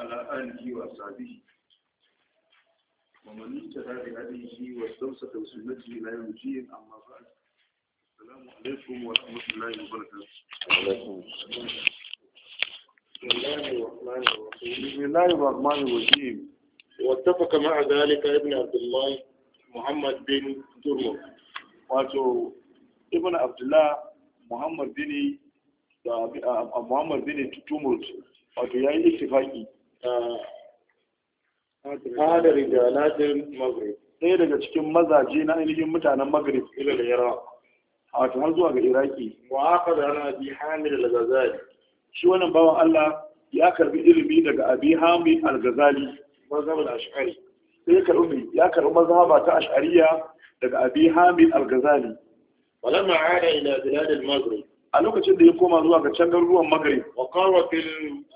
وعلى آله وأصحابه ومن اهتدى بهديه واستمسك بسنته إلى يوم الدين. أما بعد، السلام عليكم ورحمة الله وبركاته. بسم الله الرحمن الرحيم. واتفق مع ذلك ابن عبد الله محمد بن ترمذ. wato ibn abdullah muhammad bin tumurd wato yayi ittifaki hada rijalatin maghrib, ɗaya daga cikin mazaje na ainihin mutanen maghrib ila iraq, wato har zuwa ga iraki. wa aqada ana bi hamid al-ghazali, shi wannan bawan Allah ya karbi ilimi daga abi hamid al-ghazali mazhab al-ash'ari. sai ya karbi mazhaba ta ash'ariyya daga abi hamid al-ghazali. ولما عاد إلى بلاد المغرب، a lokacin da ya koma zuwa ga can garuruwan maghrib, وقام في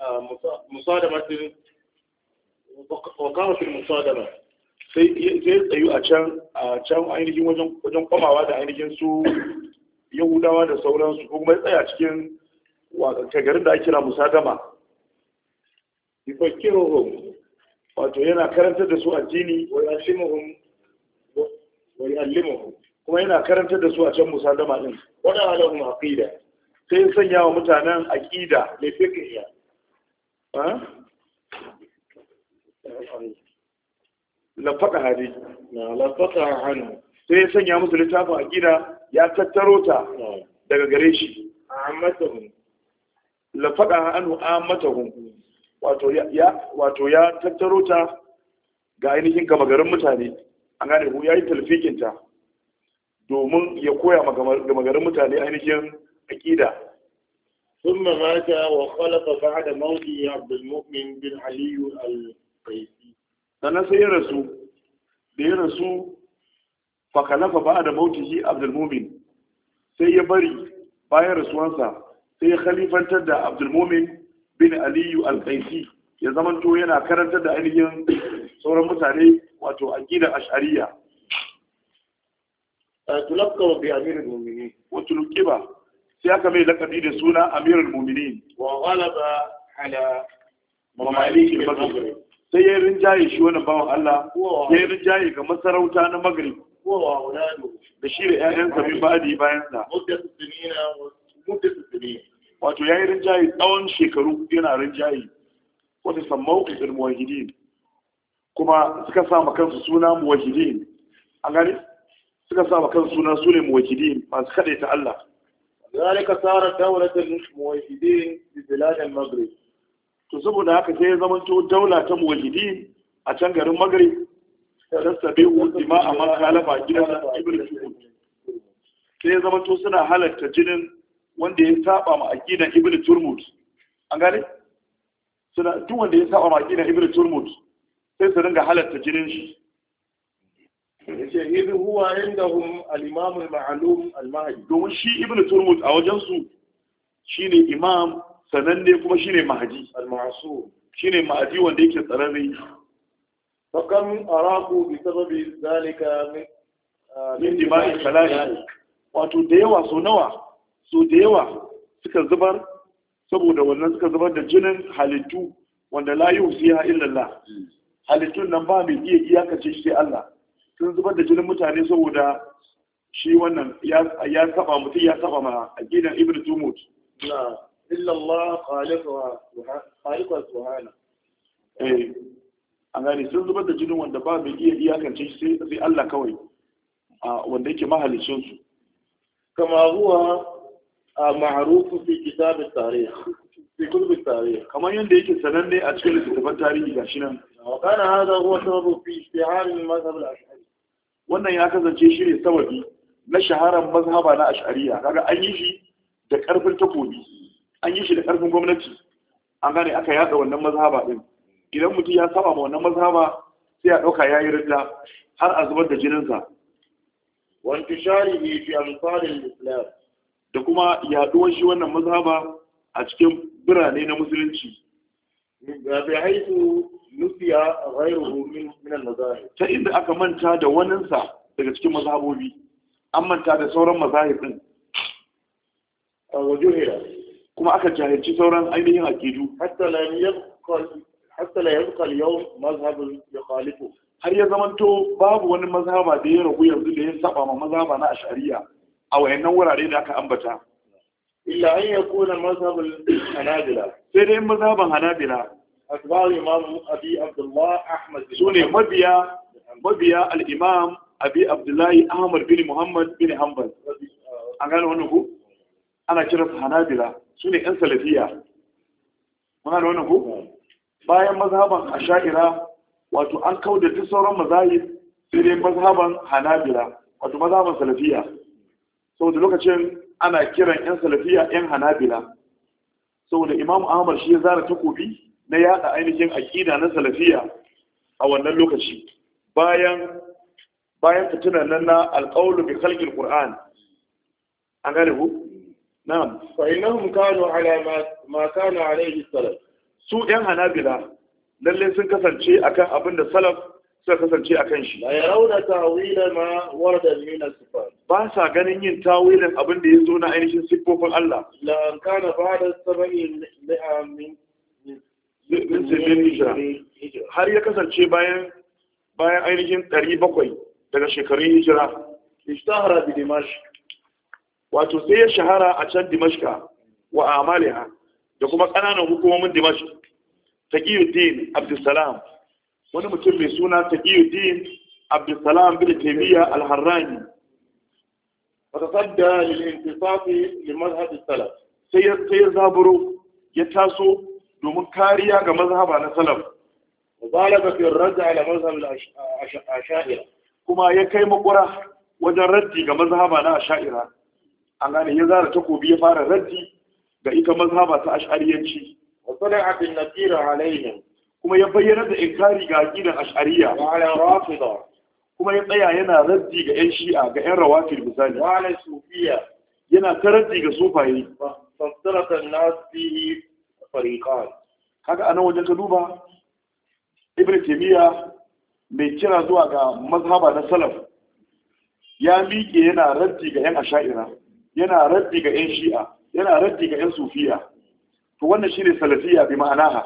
المصادمة sai ya tsayu a can ainihin wajen kwamawa da ainihin su yahudawa da sauransu, ko kuma ya tsaya cikin garin da ake kira musadama. يفكرهم wato yana karantar da su addini ويعلمهم kuma yana karantar da su a can musadama din. وضع لهم عقيدة sai ya sanya wa mutanen aqida لفقهها. lafaka hadi لفتح عنه sai ya sanya musu littafin aqida, ya tattaro ta daga gare shi. عامتهم lafaka anhu ammatahum, wato ya tattaro ta ga ainihin gama garin mutane. an gane ku, yayi talfikin ta domin ya koya ma gama garin mutane ainihin aqida. ثم مات وخلف بعد موته عبد المؤمن بن علي القيسي. sannan sai ya rasu, da ya rasu fakalafa ba da mautihi abdulmumin, sai ya bari bayan rasuwansa sai ya khalifantar da abdulmumin bin aliyu alkaisi ya zamanto yana karantar da ainihin sauran mutane wato aqidar ash'ariyya. تلقب بأمير المؤمنين wato luqiba sai aka mai lakabi da suna amirul mu'minin وغلب على mamalik al-maghrib. sai ya rinjaye shi wannan bawan Allah, ya rinjaye ga masarauta na maghrib هو وأولاده da shi da ƴaƴansa min ba'di bayan sa. مدة السنين wato ya yi rinjaye tsawon shekaru yana rinjaye, wata sammau ƙasar muwahidin, kuma suka sa kansu suna muwahidin. an gani suka sa kansu suna su ne muwahidin, masu kaɗai ta Allah. ذلك صارت دولة الموحدين في بلاد المغرب. to saboda haka sai ya zamanto daula ta muwahidin a can garin maghrib, ta sabe ultima a makalafa gidan ibn Turmud. sai ya zamanto suna halatta jinin wanda ya saba ma aqidan ibn Turmud. an gane suna duk wanda ya saba ma aqidan ibn Turmud sai su ringa halatta jinin shi. إذ هو عندهم الإمام المعلوم المهدي. domin shi ibn Turmud a wajen su shine imam sananne, kuma shine mahdi, المعصوم. shine mahdi wanda yake tsararre. فكم أراقوا بسبب ذلك min dima'i khalaiq, wato da yawa so da yawa suka zubar, saboda wannan suka zubar da jinin halittu wanda la yusiha illa Allah. halittun nan ba mai iya iyakace shi sai Allah. sun zubar da jinin mutane saboda shi wannan ya saba mutum, ya saba ma aqidan ibn Turmud. لا إلا الله خالقها سبحانه. an gane sun zubar da jinin wanda ba mai iya iyakance shi sai Allah kawai, wanda yake mahalicin su. كما هو معروف في كتاب التاريخ في كتب التاريخ. kamar yadda yake sananne a cikin littattafan tarihi gashi nan. وكان هذا هو سبب في اشتهار المذهب الأشعري. wannan ya kasance shi ne sababi na shaharar mazhaba na ash'ariyya. kaga an yi shi da karfin takobi, an yi shi da karfin gwamnati. an gane aka yada wannan mazhaba din. idan mutum ya saba ma wannan mazhaba sai a dauka yayi ridda har a zubar da jinin sa. وانتشاره في أمصار الإسلام. da kuma yaduwar shi wannan mazhaba a cikin birane na musulunci, بحيث نسي غيره من المذاهب. ta inda aka manta da waninsa daga cikin mazhabobi, an manta da sauran mazahib din. وجهل kuma aka jahilci sauran ainihin aqidu. حتى لم يبقى hatta la yabqa al-yawm mazhab yukhalifu, har ya zamanto babu wani mazhaba da ya ragu yanzu da ya saba ma mazhaba na ash'ariya a wayannan wurare da aka ambata, illa an yakuna mazhab al-hanabila, sai dai mazhaban hanabila atba'u imam abi abdullah ahmad sune mabiya al-imam abi abdullah ahmad bin muhammad bin hanbal. An gane wannan ku ana kira su hanabila, sune yan salafiya. Mun gane wannan ku bayan mazhaban ash'ira wato an kauda duk sauran mazahib sai dai mazhaban hanabila wato mazhaban salafiya, saboda lokacin ana kiran yan salafiya yan hanabila, saboda imam ahmad shi ya zara takobi na yada ainihin aqida na salafiya a wannan lokaci bayan fitinan nan na alqawlu bi khalqil qur'an. An gane ku na'am, fa innahum kanu ala ma kana alayhi salaf, su yan hanabila lalle sun kasance akan abin da salaf suka kasance akan shi. la yarawna ta'wila ma warada min as-sifat, ba sa ganin yin tawilin abin da ya zo na ainihin siffofin Allah. la an kana ba'da sab'in min sirrin hijira har ya kasance bayan ainihin 700 daga shekarun hijira. ishtahara bi dimashq, wato sai ya shahara a can dimashka wa amaliha da kuma ƙananan hukumomin dimashq. taqiyuddin abdussalam, wani mutum mai suna taqiyuddin abdussalam bin taymiya al-harrani, fatasadda lil intisaf li madhhab as-salaf, sai ya zaburo ya taso domin kariya ga mazhaba na salaf. mubalaga fi ar-radd ala madhhab al-ash'ari, kuma ya kai makura wajen raddi ga mazhaba na ash'ira. An gane ya zara takobi ya fara raddi ga ita mazhaba ta ash'ariyanci. wa tala'a bin nadira alaihim, kuma ya bayyana da inkari ga aqidan ash'ariya. wa ala rafida, kuma ya tsaya yana raddi ga yan shi'a ga yan rawafid misali. wa ala sufiya, yana ta raddi ga sufaye. fastaraka an-nas fihi fariqan. haka anan wajen ka duba ibn taymiya mai kira zuwa ga mazhaba na salaf ya miƙe yana raddi ga yan asha'ira, yana raddi ga yan shi'a, yana raddi ga yan sufiya. to wannan shine salafiya bi ma'anaha.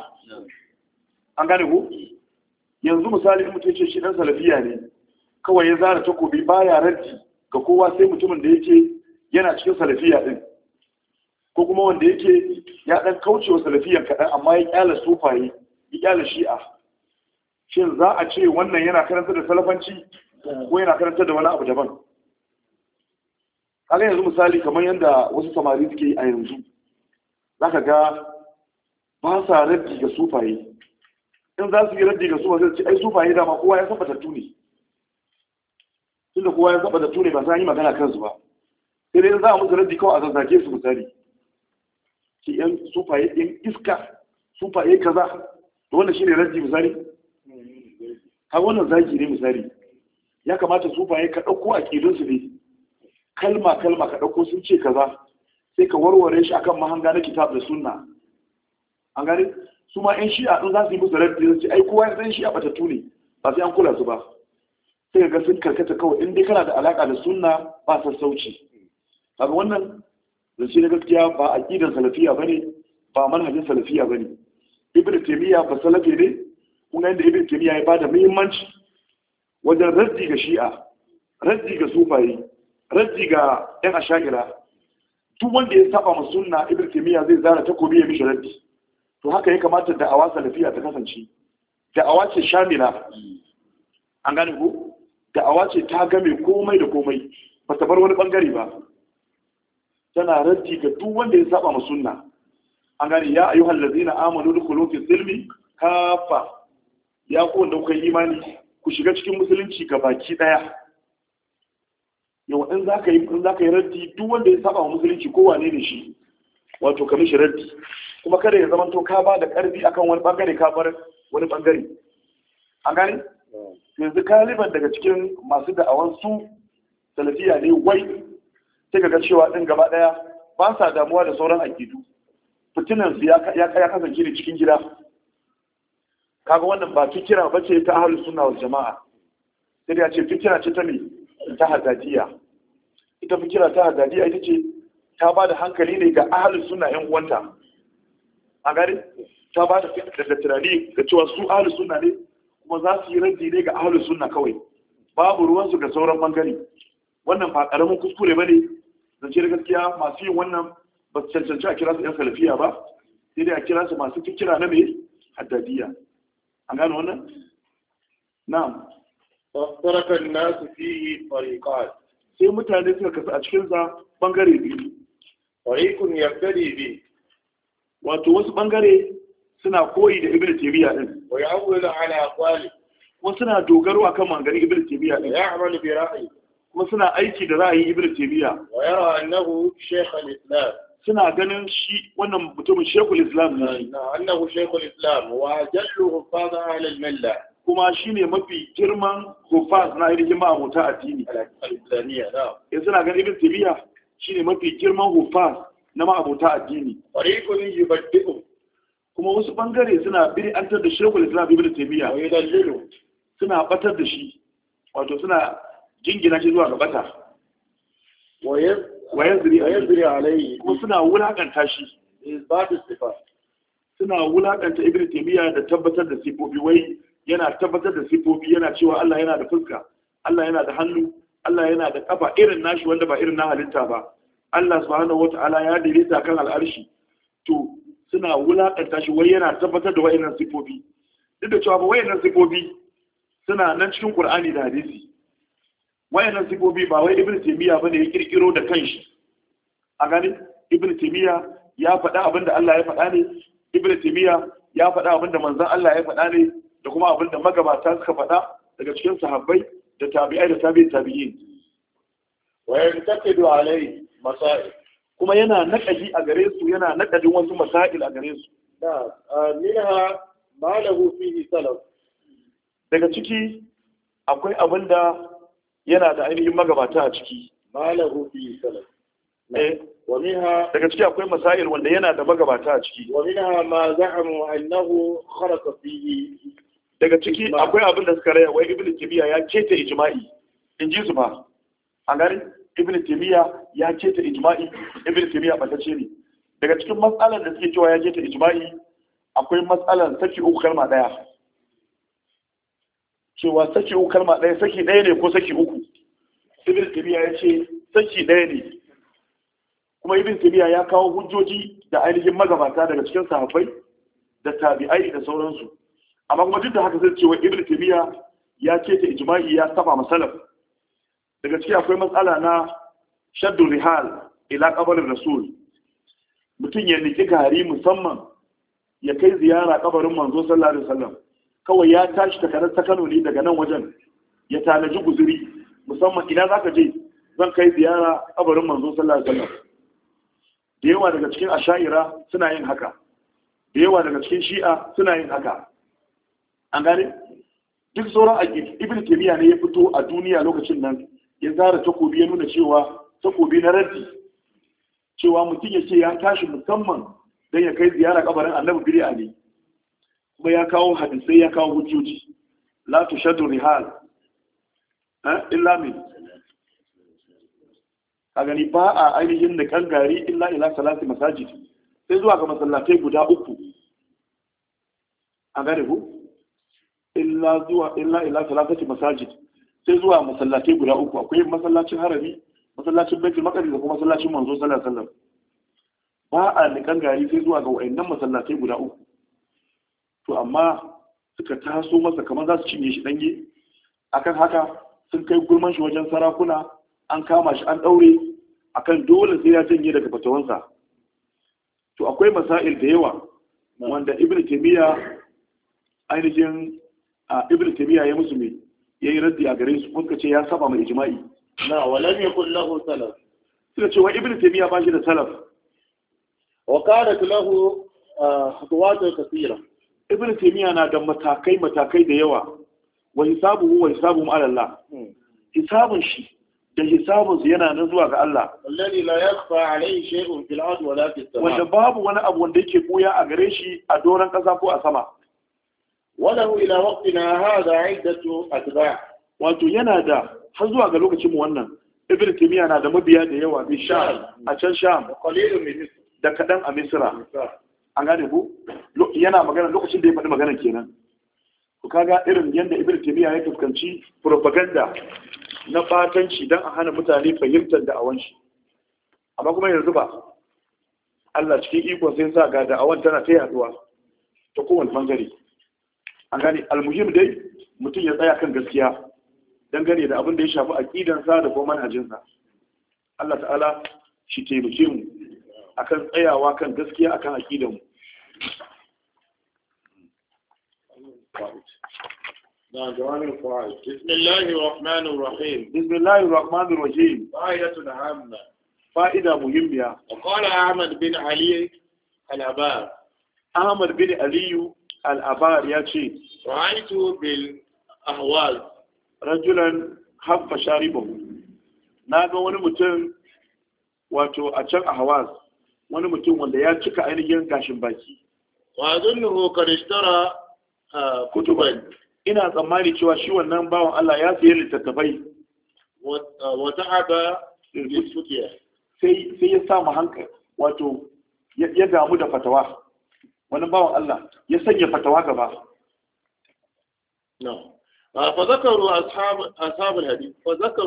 an gane ku yanzu misali in mutum ce shi dan salafiya ne kawai ya zara takobi baya raddi ga kowa sai mutumin da yake yana cikin salafiya din, ko kuma wanda yake ya dan kaucewa salafiyan kaɗan amma ya kyala sufaye ya kyala shi'a, shin za a ce wannan yana karanta da salafanci ko yana karanta da wani abu daban? kaga yanzu misali kamar yadda wasu samari suke yi a yanzu, za ka ga ba sa raddi ga sufaye. in za su yi raddi ga sufaye sai ce ai sufaye dama kowa ya saba tattu ne, tunda kowa ya saba tattu ne ba sai yi magana kansu ba, sai dai za a musu raddi kawai a zazzage su misali ki yan sufaye yan iska sufaye kaza, to wannan shine raddi misali. har wannan zagi ne misali. ya kamata sufaye ka ɗauko aƙidunsu ne kalma ka ɗauko sun ce kaza sai ka warware shi akan mahanga na kitab da sunna. an gani su ma yan shi'a ɗin za su yi musu raddi zai ce ai kowa ya san shi'a batattu ne ba sai an kula su ba, sai ga sun karkata kawai in dai kana da alaka da sunna ba sassauci. kaga wannan zance na gaskiya ba aqidan salafiya bane, ba manhajin salafiya bane. ibnu taymiya ba salafi ne, kuma inda ibnu taymiya ya bada muhimmanci wajen raddi ga shi'a, raddi ga sufayi, raddi ga yan asha'ira. duk wanda ya saba ma sunna ibnu taymiya zai zara takobi ya mishi raddi. to haka ya kamata da'awa salafiya ta kasance. da'awa ce shamila. an gane ko da'awa ce ta game komai da komai, ba ta bar wani bangare ba, tana raddi ga duk wanda ya saba ma sunna. an gane ya ayyuhal ladzina amanu dukhulu fi silmi kafa, ya ku wanda kuka yi imani ku shiga cikin musulunci ga baki daya. yau in zaka yi raddi duk wanda ya saba ma musulunci ko wane ne shi, wato ka mishi raddi, kuma kada ya zama to ka ba da karfi akan wani bangare ka bar wani bangare. an gane yanzu galiban daga cikin masu da'awan su salafiya ne wai sai ga cewa din gaba daya ba sa damuwa da sauran akidu, fitinan su ya kasance ne cikin gida. kaga wannan ba fikira bace ta ahlus sunna wal jamaa, sai ya ce fikira ce ta me ta hadadiya. ita fikira ta hadadiya ita ce ta ba da hankali ne ga ahlus sunna yan uwanta. a gari ta ba da tunani ga cewa su ahlus sunna ne kuma za su yi raddi ne ga ahlus sunna kawai, babu ruwansu ga sauran bangare. Wannan ba karamin kuskure bane, zance da gaskiya masu yin wannan ba su cancanci a kira su yan salafiya ba, sai dai a kira su masu fikira na mai haddadiya. An gano wannan? Na'am. fasaraka nasu fihi fariqat, sai mutane suka kasu a cikin sa bangare biyu. fariqun yaqtadi bi, wato wasu bangare suna koyi da Ibn Taymiyyah din, wa ya'awwalu ala aqwali, kuma suna dogaro akan maganganun Ibn Taymiyyah wa din, ya'malu bi ra'yi, kuma suna aiki da ra'ayin Ibn Taymiyyah, wa yara annahu shaykh al-islam, suna ganin shi wannan mutumin Sheikhul Islam ne, annahu shaykh al-islam wa jallu hufaz ahli al-milla kuma shine mafi girman hufaz na ainihin ma'amuta addini. al-islamiyya. Yanzu suna ganin Ibn Taymiyyah shine mafi girman hufaz na ma'amuta addini. fariqun yubaddi'u Kuma wasu bangare suna bid'antar da Sheikhul Islam Ibn Taymiyyah, wa yudallilu, suna batar da shi, wato suna jingina shi zuwa ga bata. wa Yazri alayhi kuma suna wulakanta shi, isbat as-sifat, suna wulakanta Ibn Taymiyyah da tabbatar da sifofi. Wai yana tabbatar da sifofi, yana cewa Allah yana da fuska, Allah yana da hannu, Allah yana da kafa irin nashi wanda ba irin na halitta ba, Allah subhanahu wata'ala ya daidaita kan al'arshi. To suna wulakanta shi, wai yana tabbatar da wayannan sifofi, duk da cewa ba wayannan sifofi suna nan cikin Qur'ani da hadisi. Wayannan sifofi ba wai Ibn Taymiyyah bane ya kirkiro da kanshi. A gani Ibn Taymiyyah ya faɗa abinda Allah ya faɗa ne, Ibn Taymiyyah ya faɗa abinda manzon Allah ya faɗa ne, da kuma abinda magabata suka faɗa daga cikin sahabbai da tabi'ai da tabi'in. wa yantaqidu alayhi masail, Kuma yana naƙadi a gare su, yana naƙadin wasu masail a gare su. minha ma lahu fihi salaf, Daga ciki akwai abinda yana da ainihin magabata a ciki. ma lahu fihi salaf, Eh, wa minha daga ciki akwai masail wanda yana da magabata a ciki. ومنها ما زعموا أنه خرق فيه. Daga ciki akwai abin da suka raya wai Ibn Taymiyyah ya keta ijma'i, in ji su ba. A gani Ibn Taymiyyah ya keta ijma'i, Ibn Taymiyyah batacce ne. Daga cikin matsalar da suke cewa ya keta ijma'i akwai matsalar saki uku kalma daya. Cewa saki uku kalma daya, saki daya ne ko saki uku. Ibn Taymiyyah ya ce saki daya ne. Kuma Ibn Taymiyyah ya kawo hujjoji da ainihin magabata daga cikin sahabbai da tabi'ai da sauransu. Amma kuma duk da haka zai ce wa Ibn Taymiyyah ya keta ijma'i, ya saba masalaf. Daga ciki akwai matsala na shaddu rihal ila kabarin rasul. Mutum ya niki gari musamman ya kai ziyara kabarin manzo sallallahu alaihi wasallam. Kawai ya tashi takarar ta Kano ne daga nan wajen, ya tanaji guzuri musamman ina zaka je, zan kai ziyara kabarin manzo sallallahu alaihi wasallam. Da yawa daga cikin asha'ira suna yin haka, da yawa daga cikin shi'a suna yin haka. An gane duk sauran aƙid Ibn Taymiyyah ne ya fito a duniya lokacin nan ya zara takobi, ya nuna cewa takobi na raddi, cewa mutum ya ce ya tashi musamman don ya kai ziyara kabarin Annabi bid'a ne. Kuma ya kawo hadisai, ya kawo hujjoji. La tushaddu rihal illa min, a gani ba a ainihin da kan gari illa ila salati masajid, sai zuwa ga masallatai guda uku. A gane ku illa ila salatati masajid, sai zuwa masallatai guda uku. Akwai masallacin harami, masallacin baitul maqdis da kuma masallacin manzo sallallahu alaihi wasallam. Ba a nikan gari sai zuwa ga wayannan masallatai guda uku. To amma suka taso masa kamar za su cinye shi danye. Akan haka sun kai gurman shi wajen sarakuna, an kama shi an daure akan dole sai ya janye daga fatawansa. To akwai masail da yawa wanda Ibn Taymiyyah ainihin Ibn Taymiyyah ya musu mai yayi raddi a gare su, kuma ce ya saba mai ijma'i. Na walam yakul lahu salaf, suka ce wa Ibn Taymiyyah ba shi da salaf. wa kanat lahu khutuwat kathira. Ibn Taymiyyah na da matakai da yawa. Wa hisabuhu wa hisabuhum ala Allah. Hisabun shi da hisabun su yana nan zuwa ga Allah. Alladhi la yakhfa alayhi shay'un fil ard wa la fis sama. Wanda babu wani abu wanda yake buya a gare shi a doran kasa ko a sama. وله إلى وقتنا هذا عدة أتباع. Wato yana da har zuwa ga lokacin mu wannan Ibn Taymiyyah na da mabiya da yawa bi Sham, a can Sham, وقليل من مصر. da kadan a Misra. an gane ku yana magana lokacin da ya faɗi magana kenan to kaga irin yadda Ibn Taymiyyah ya fuskanci propaganda na batanci dan a hana mutane fahimtar da'awan shi amma kuma yanzu ba Allah cikin iko sai sa ga da'awan tana ta yaduwa ta kowane bangare an gane almuhim dai mutum ya tsaya kan gaskiya dangane da abin da ya shafi aqidansa da kuma manhajinsa Allah ta'ala shi taimake mu akan tsayawa kan gaskiya akan aqidan mu بسم الله الرحمن الرحيم بسم الله الرحمن الرحيم فائدة هامة فائدة مهمة وقال أحمد بن علي الأبار أحمد بن علي الأبار يأتي رأيت بالأهواز رجلا حف شاربه naga wani mutum wato a can ahwaz wani mutum wanda ya cika ainihin gashin baki wa zunnuhu qad ishtara kutuban ina tsammani cewa shi wannan bawan Allah ya sayi littattafai wa ta'aba bil sai ya samu hankali wato ya damu da fatawa wani bawan Allah ya sanya fatawa gaba fa zakaru ashabul hadith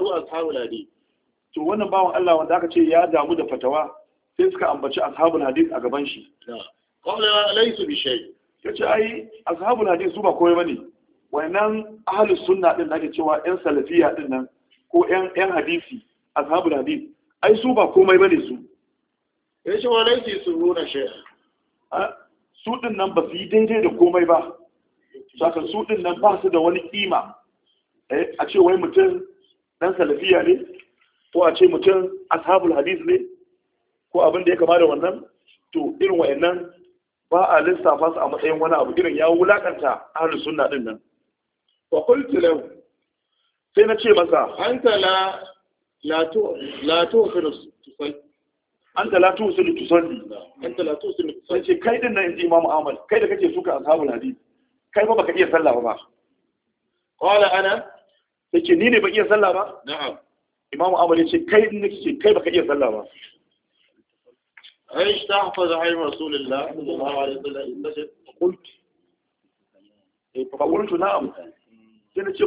to wannan bawan Allah wanda aka ce ya damu da fatawa sai suka ambaci ashabul hadith a gaban shi qala laysa bi shay yace ai ashabul hadith su ba komai bane wannan ahlus sunna din nake cewa yan salafiya din nan ko yan hadisi ashabul hadith ai su ba komai bane su yace wa laysa suruna shay su din nan ba su yi daidai da komai ba saka su din nan ba su da wani kima a ce wai mutum dan salafiya ne ko a ce mutum ashabul hadith ne ko abin da ya kama da wannan to irin wayannan ba a lissafa su a matsayin wani abu irin ya wulakanta ahlus sunna din nan wa qultu lahu sai na ce masa anta la tusilu tusalli anta la tusilu tusalli anta la tusilu sai ce kai din nan inji Imam Ahmad kai da kake suka ashabul hadith kai ba baka iya sallah ba qala ana sai ce ni ne ba iya sallah ba na'am Imam Ahmad ya ce kai din nake ce kai baka iya sallah ba ايش تحفظ عن رسول الله صلى الله عليه وسلم قلت فقلت نعم sai na ce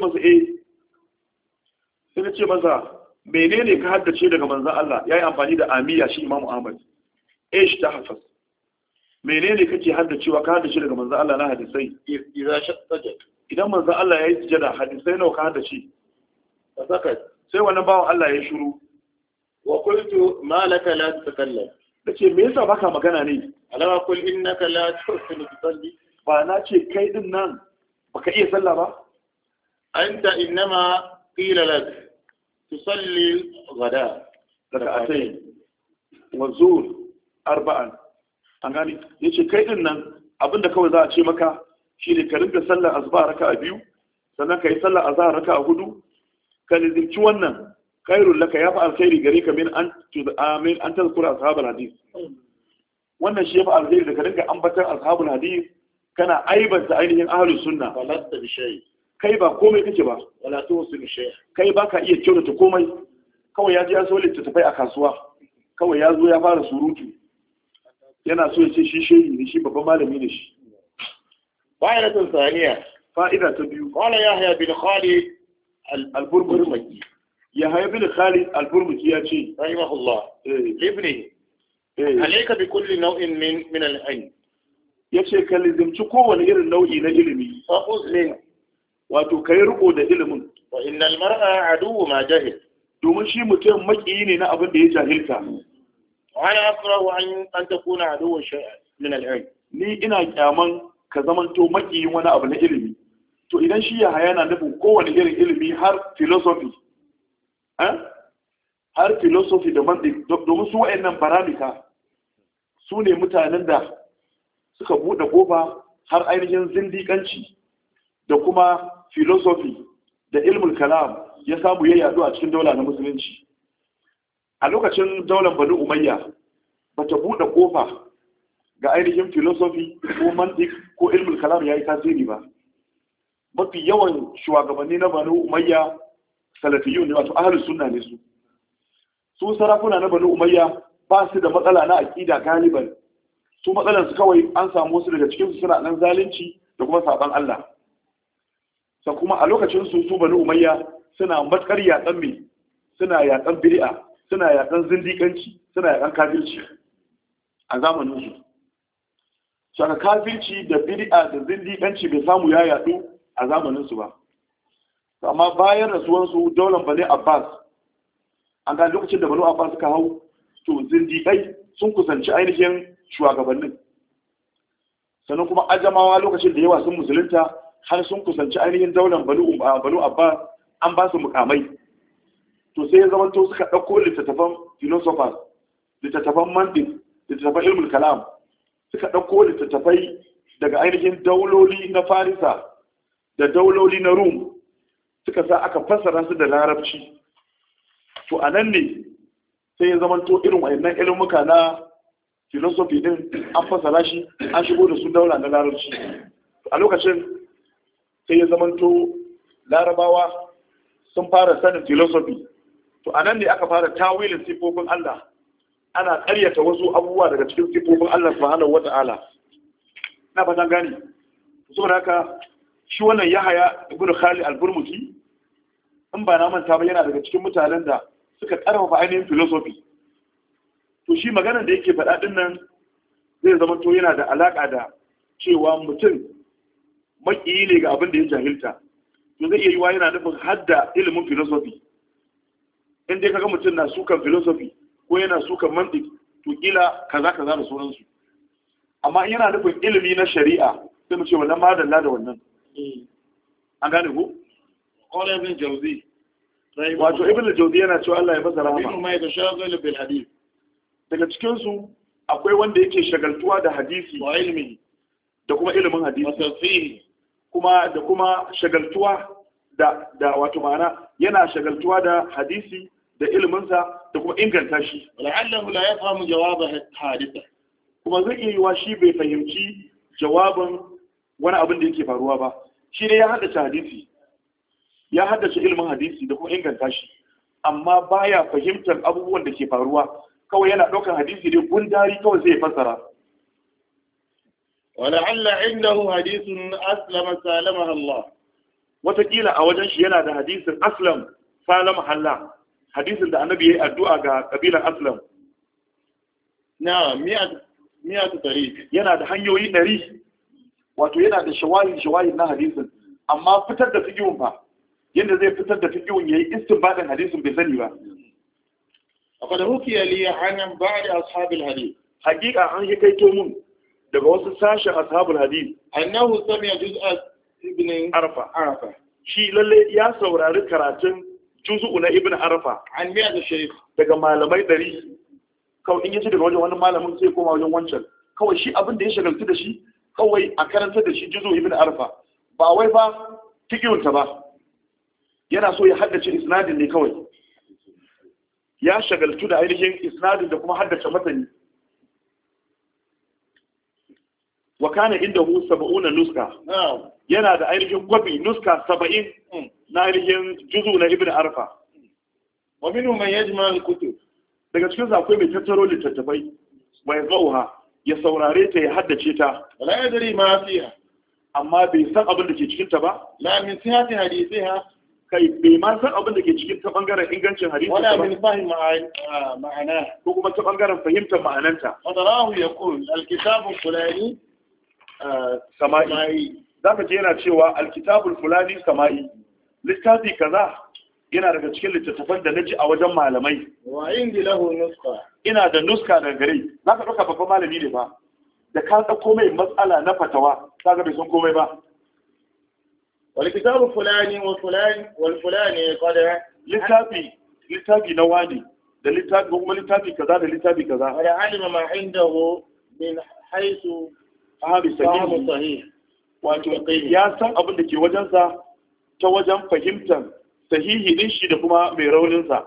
masa menene ka haddace daga manzon Allah yayi amfani da amiya shi Imam Ahmad ايش تحفظ menene kake haddacewa ka haddace daga manzon Allah na hadisai idan manzon Allah yayi sujada hadisai nawa ka haddace saka sai wannan bawan Allah ya shiru wa qultu ma laka la tatakallam ce me yasa baka magana ne alama kul innaka la tuhsinu tusalli ba na ce kai din nan baka iya sallah ba anta innama qila lak tusalli ghada rak'atayn wa zuhr arba'an an gani yace kai din nan abinda kawai za a ce maka shine ka rinka sallar asuba raka'a biyu sannan kai sallar azhar raka'a hudu ka lizinci wannan khairul laka ya fa alkhairi gare ka min an tazkura ashabul hadith wannan shi ya fa alkhairi da ka dinga ambatar ashabul hadith kana aibanta ainihin ahlus sunna falasta bi shay kai ba komai kake ba wala tusilu shay kai baka iya kyautata komai kawai ya je ya so littattafai a kasuwa kawai ya zo ya fara surutu yana so ya ce shi shehi ne shi babban malami ne shi fa'idatun thaniya fa'ida ta biyu qala yahya bin khalid al-burmaki yahya bin khalid al-burmaki ya ce rahimahullah ibni alayka bi kulli naw'in min al-ilm yace ka lizimci kowane irin nau'i na ilimi fa uzmin wato kai riko da ilimin wa innal mar'a aduwwu ma jahil domin shi mutum makiyi ne na abin da ya jahilta wa ana akrahu an takuna aduwwan shay'an min al-ilm ni ina kyaman ka zamanto makiyin wani abu na ilimi to idan shi ya haya na nufin kowane irin ilimi har philosophy har philosophy da mantik domin su wa'annan baramika su ne mutanen da suka buɗe ƙofa har ainihin zindiƙanci da kuma philosophy da ilmul kalam ya samu ya yadu a cikin daula na musulunci a lokacin daular banu umayya ba ta buɗe ƙofa ga ainihin philosophy ko mantik ko ilmul kalam ya yi tasiri ba mafi yawan shugabanni na banu umayya salafiyun ne wato ahlus sunna ne su sarakuna na banu umayya ba su da matsala na aqida galiban su matsalar su kawai an samu wasu daga cikin su suna nan zalunci da kuma saban Allah. Sai kuma a lokacin su Bani Umayya suna matkar yaƙan me, suna yaƙan bid'a, suna yaƙan zindiƙanci, suna yaƙan kafirci a zamanin su. Saka kafirci da bid'a da zindiƙanci bai samu ya yaɗu a zamanin su ba. Amma bayan rasuwan su daular Bani Abbas, an ga lokacin da Bani Abbas suka hau, to zindiƙai sun kusanci ainihin shugabannin. Sannan kuma ajamawa lokacin da yawa sun musulunta har sun kusanci ainihin daular Banu Abbas, an ba su mukamai. To sai ya zama to suka ɗauko littattafan philosophers, littattafan mantiq, littattafan ilmul kalam, suka ɗauko littattafai daga ainihin dauloli na Farisa da dauloli na Rum, suka sa aka fassara su da Larabci. To a nan ne sai ya zama to irin wayannan ilmuka na philosophy din an fassara shi, an shigo da su daula na Larabci. A lokacin sai ya zama to Larabawa sun fara sanin philosophy. To a nan ne aka fara tawilin sifofin Allah, ana ƙaryata wasu abubuwa daga cikin sifofin Allah subhanahu wata'ala. Na fatan gani. Saboda haka shi wannan Yahaya ibn Khalid al-Burmuki, in ba na manta ba, yana daga cikin mutanen da suka karfafa ainihin philosophy. To shi maganar da yake faɗa din nan zai zama to yana da alaƙa da cewa mutum makiyi ne ga abin da ya jahilta. To zai iya yiwa yana nufin hadda ilimin philosophy. In dai kaga mutum na sukan philosophy ko yana sukan mantiq, to kila kaza kaza da sauransu. Amma yana nufin ilimi na shari'a, sai mu ce wannan madalla da wannan. An gane ko? Qala ibn Jawzi, wato ibn Jawzi yana cewa Allah ya masa rahama. Ibn Mai tashaghalu bil hadith. Daga cikin su akwai wanda yake shagaltuwa da hadisi wa ilmi da kuma ilimin hadisi. Wa tafsir. Da kuma shagaltuwa da wato ma'ana yana shagaltuwa da hadisi da iliminsa da kuma inganta shi. La'allahu la yafhamu jawab haditha. Kuma zai iya yiwa shi bai fahimci jawabin wani abin da yake faruwa ba. Shi ne ya haddace hadisi, ya haddace ilimin hadisi da kuma inganta shi, amma baya fahimtar abubuwan da ke faruwa. Kawai yana ɗaukar hadisi ne gundari kawai sai ya fassara. ولعل عنده حديث أسلم سالمها الله. Wataƙila a wajen shi yana da hadisin Aslam salama Allah, hadisin da annabi ya yi addu'a ga ƙabilar Aslam. Na miyatu tariq, yana da hanyoyi 100, wato yana da shawahin na hadisin, amma fitar da fiqhun ba, yadda zai fitar da fiqhun yayi istinbadin hadisin bai sani ba. Akwai hukiya li an ba'd ashabil hadith. Hakika an yi kaito mun daga wasu sashen ashabul hadith annahu sami'a juz'a ibn Arafa. Shi lalle ya saurari karatun juz'u na ibn Arafa an biya da shaykh daga malamai 100. Kawai in yaji daga wajen wani malamin sai koma wajen wancan. Kawai shi abin da ya shagaltu da shi kawai a karanta da shi juz'u ibn Arafa, ba wai ba fiqhunta ba. Yana so ya haddace isnadin ne kawai. Ya shagaltu da ainihin isnadin da kuma haddace matani. Wa kana indahu 70 nuska. Yana da ainihin kwafi nuska 70 na ainihin juzu na ibn Arfa. Wa minhum man yajma al-kutub. Daga cikin akwai mai tattaro littattafai wa yazauha, ya saurare ta ya haddace ta. La yadri ma fiha, amma bai san abin da ke cikin ta ba. La min sihhati hadithiha, kai bai ma san abin da ke cikin ta bangaren ingancin hadisi wala min fahim ma'ana, ko kuma ta bangaren fahimtar ma'ananta. Wa tarahu yaqul al-kitabu fulani sama'i. Zaka ji yana cewa al-kitabul fulani sama'i. Littafi kaza yana daga cikin littattafan da naji a wajen malamai. Wa indi lahu nuska. Ina da nuska daga gare. Zaka dauka babban malami ne ba. Da ka dauko mai matsala na fatawa, kaga bai san komai ba. Wal kitabu fulani wa fulani wal fulani qad littafi na wani da littafi kuma littafi kaza da littafi kaza. Wala alima ma indahu min haythu sahabi sahih. Wato ya san abin da ke wajensa ta wajen fahimtar sahihi din shi da kuma mai raunin sa.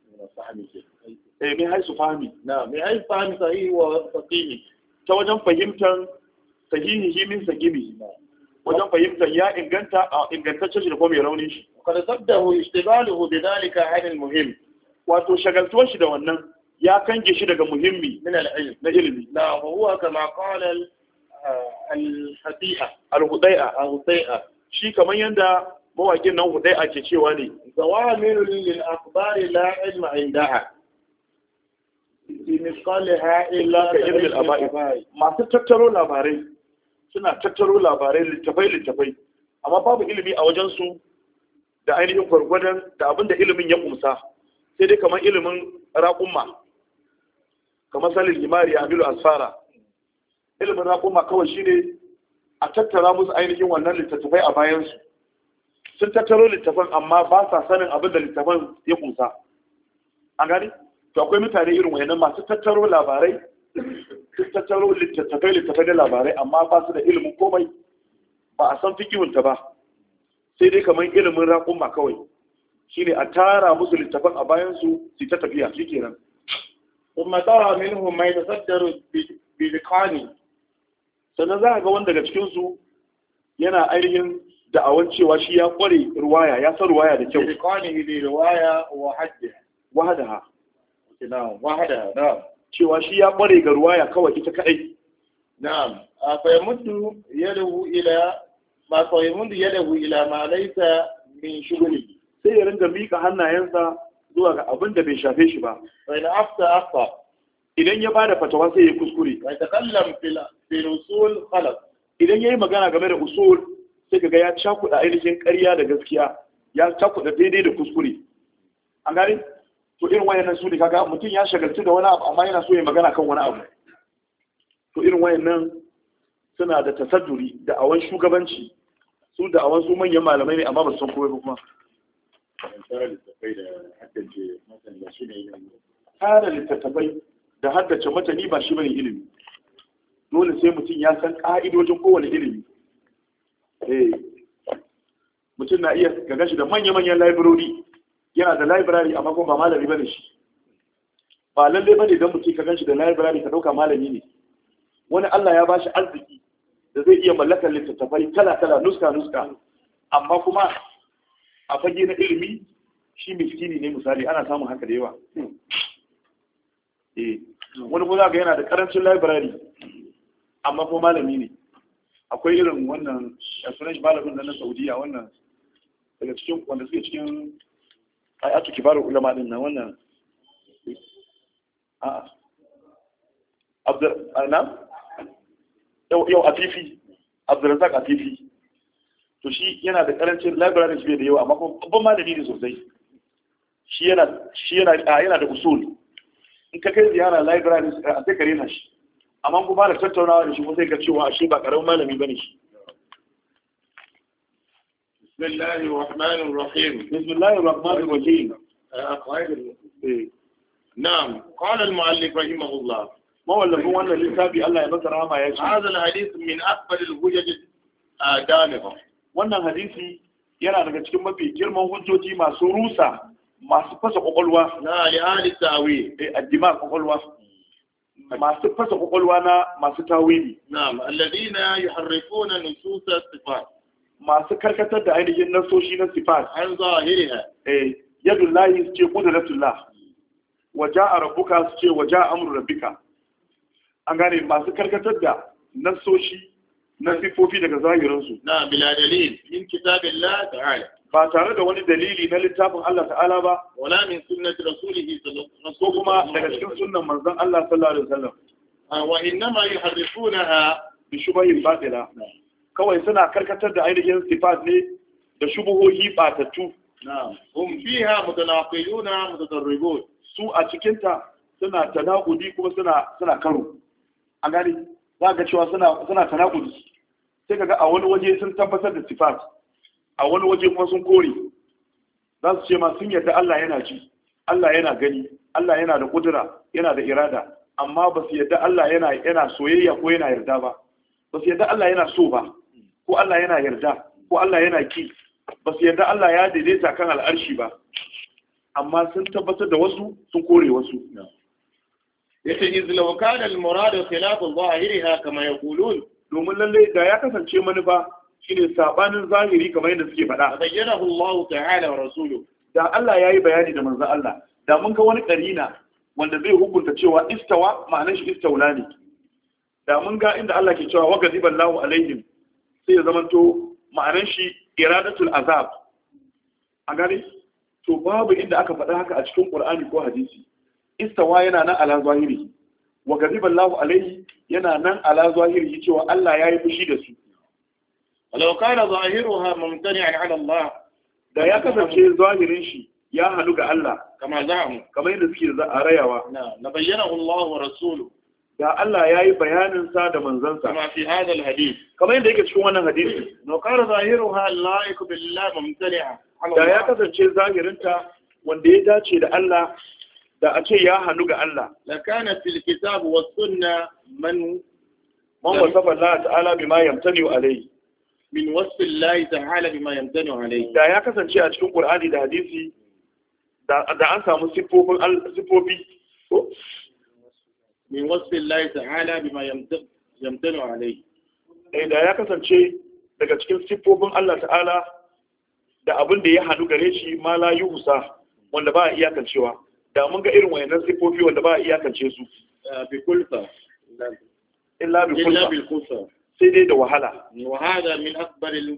Mai haisu fahimi. Mai haisu fahimi sahihi wa sahihi. Ta wajen fahimtar sahihi min sahihi. Wajen fahimtar ya inganta a ingantacce shi da kuma mai raunin shi. Kada sabdahu ishtibaluhu bidhalika 'an al-muhim. Wato shagaltuwar shi da wannan ya kange shi daga muhimmi من العلم na ilimi. نعم وهو كما قال الحديئة Hudai'a shi kamar yanda mawakin nan Hudai'a ke cewa ne, ظواهر للأخبار لا علم عندها بمثقالها إلا كعلم الآباء. masu tattaro labarai suna tattaro labarai littafai amma babu ilimi a wajen su da ainihin gwargwadon da abinda ilimin ya kumsa, sai dai kamar ilimin raƙumma, kamar salil himari ya milu asfara. Ilimin raƙumma kawai shi ne a tattara musu ainihin wannan littattafai a bayansu. Sun tattaro littafan amma ba sa sanin abin da littafan ya kumsa. An gani? To akwai mutane irin wayannan masu tattaro labarai, sun tattaro littattafai da labarai amma ba su da ilimin komai, ba a san fikihunta ba. Sai dai kamar ilimin raƙumma kawai. Shi ne a tara musu littafan a bayansu su ta tafiya, shi kenan. ثم ترى منهم ما يتصدر بلقاني sannan za a ga wanda daga cikinsu yana ainihin da'awan cewa shi ya kware ruwaya, ya san ruwaya da kyau. بلقانه لرواية Wahadaha. وحدها نعم Cewa shi ya kware ga ruwaya kawai ita kadai. نعم فيمد يده إلى ما ليس من شغله Sai ya ringa mika hannayensa zuwa ga abin da bai shafe shi ba. فإن أفتى Idan ya bada fatawa sai ya kuskure. ويتكلم في الأصول خلط Idan ya yi magana game da usul sai kaga ya cakuɗa ainihin ƙarya da gaskiya, ya cakuɗa daidai da kuskure. An gane? To irin wayannan su ne kaga mutum ya shagaltu da wani abu amma yana so ya magana kan wani abu. To irin wayannan suna da tasadduri da awan shugabanci, su da awan su manyan malamai ne amma ba su san komai ba kuma. Tara littattafai da haddace matani ba shi bane ilimi. Dole sai mutum ya san ƙa'idojin kowane ilimi. Mutum na iya gaga shi da manya-manyan library, yana da library amma kuma ba malami bane shi. Ba lalle bane don mutum ka gan shi da library ka ɗauka malami ne. Wani Allah ya bashi arziki da zai iya mallakar littattafai kala-kala, nuska-nuska, amma kuma a fage na ilimi shi miskini ne misali, ana samun haka da yawa. Wani kuma ga yana da karancin library amma kuma malami ne. Akwai irin wannan sunan shi malamin na Saudiya, wannan daga cikin wanda suke cikin ayatu kibarul ulama din nan, wannan yau Afifi, Abdulrazak Afifi. To shi yana da karancin library shi da yawa amma kuma babban malami ne sosai. Shi yana da usul. In ka kai ziyara library a sai ka rena shi. Amma kuma da tattaunawa da shi kuma sai ka cewa shi ba karamin malami bane shi. Bismillahir Rahmanir Rahim. Bismillahir Rahmanir Rahim. نعم قال المؤلف رحمه الله mawallafin wannan littafi Allah ya masa rahama ya ce هذا الحديث من أكبر الحجج الدامغة. Wannan hadisi yana daga cikin mafi girman hujjoji masu rusa, masu fasa kwakwalwa na li'ali ta'wil addima kwakwalwa, masu fasa kwakwalwa na masu tawili. na'am alladhina yuharrifuna nusus as-sifat, masu karkatar da ainihin nasoshi na sifat an zahiriha yadullahi su ce qudratullah, waja'a rabbuka su ce waja'a amru rabbika. An gane masu karkatar da nasoshi na sifofi daga zahirinsu na bila dalil min kitabillah ta'ala, ba tare da wani dalili na littafin Allah ta'ala ba, wala min sunnati rasulih sallallahu alaihi wasallam, ko kuma daga cikin sunnan manzon Allah sallallahu alaihi wasallam. wa innama yuharrifunaha bi shubahin batila, kawai suna karkatar da ainihin sifat ne da shubuhohi batattu. na'am hum fiha mutanaqiluna mutadarribun, su a cikinta suna tanakudi kuma suna karo. An gani za ga cewa suna tanakudi, sai kaga a wani waje sun tabbatar da sifat, a wani waje kuma sun kore. Za su ce ma sun yarda Allah yana ji, Allah yana gani, Allah yana da kudura, yana da irada, amma ba su yarda Allah yana soyayya ko yana yarda ba. Ba su yarda Allah yana so ba, ko Allah yana yarda, ko Allah yana ki. Ba su yarda Allah ya daidaita kan al'arshi ba, amma sun tabbatar da wasu sun kore wasu. yace izlaw kana al-murad khilaf zahiriha kama yaqulun, domin lalle da ya kasance manufa shine sabanin zahiri kamar yadda suke faɗa. bayyanahu Allah ta'ala wa rasuluhu, Da Allah yayi bayani da manzon Allah, da mun ga wani karina wanda zai hukunta cewa istawa ma'anar shi istawla ne. Da mun ga inda Allah ke cewa wagaziban lahu alaihim sai ya zamanto ma'anar shi iradatul azab. A gane to babu inda aka faɗa haka a cikin Qur'ani ko hadisi. Istawa yana nan ala zahiri wa gaziban lahu alaihi yana nan ala zahiri cewa Allah ya yi fushi da su. walau kana zahiruha mumtani'an 'ala Allah, da ya kasance zahirin shi ya halu ga Allah kama za'amu, kamar yadda suke za a rayawa, na bayyanahu Allah wa rasuluhu, da Allah ya yi bayanin sa da manzansa kama fi hadha al-hadith, kamar yadda yake cikin wannan hadisi. law kana zahiruha la'iq billahi mumtani'an 'ala Da Allah, ya kasance zahirinta wanda ya dace da Allah, da a ce ya hannu ga Allah. lakana fil kitab was sunnah man wasafa Allah ta'ala bima yamtani alayhi, min wasfi Allah ta'ala bima yamtani alayhi, da ya kasance a cikin Qur'ani da hadisi da an samu sifofi ko min wasfi Allah ta'ala bima yamtani alayhi, da ya kasance daga cikin sifofin Allah ta'ala da abin da ya hannu gare shi ma la yuhsa, wanda ba a iyakancewa. Da mun ga irin wayannan sifofi wanda ba a iyakance su bi kulfa illa bi bil kulfa, kulfa, sai dai da wahala. wa hada min akbar al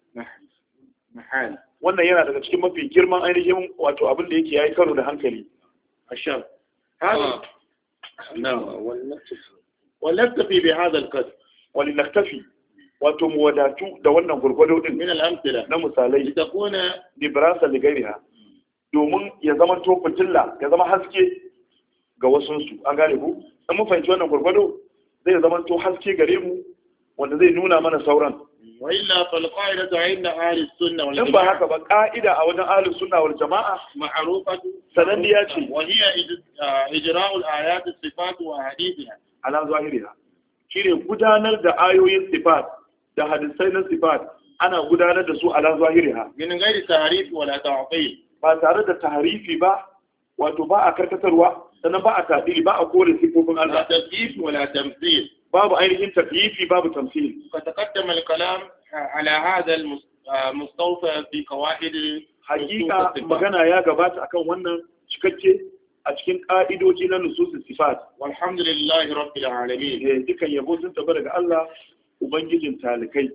mahal, Wannan yana daga cikin mafi girman ainihin wato abin da yake yayi karo da hankali. ashab hada na'am wal naktafi bi hada al qadr, wani naktafi wato mu wadatu da wannan gurgudu din min al amthila na misalai litakuna librasa ligairiha, domin ya zama to fitilla, ya zama haske ga wasunsu. An gane ku in mun fahimci wannan gurgudu zai zama to haske gare mu wanda zai nuna mana sauran. wa illa fal qa'idatu 'inda ahli sunnah wal In ba haka ba ka'ida a wajen ahlus sunna wal jama'a ma'rufatu sananniya ce wa hiya ijra'u al ayat as sifat wa hadithiha ala zahiriha, shine gudanar da ayoyin sifat da hadisai na sifat ana gudanar da su ala zahiriha, min ghairi tahrif wala ta'til, ba tare da tahrifi ba, wato ba a karkatarwa, sannan ba a tadili, ba a kore sifofin la Allah, takyif wala tamthil. babu ainihin takyifi, babu tamthil. فتقدم الكلام على هذا المستوفى في قواعد Hakika magana ya gabata akan wannan cikakke a cikin ka'idoji na nususin sifat. والحمد لله رب العالمين. Dukan yabo sun tabbata daga Allah ubangijin talikai.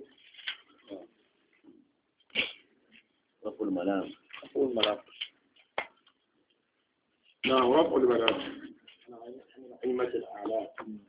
رب الملام. رب الملام. نعم رب الملام. أئمة الأعلام.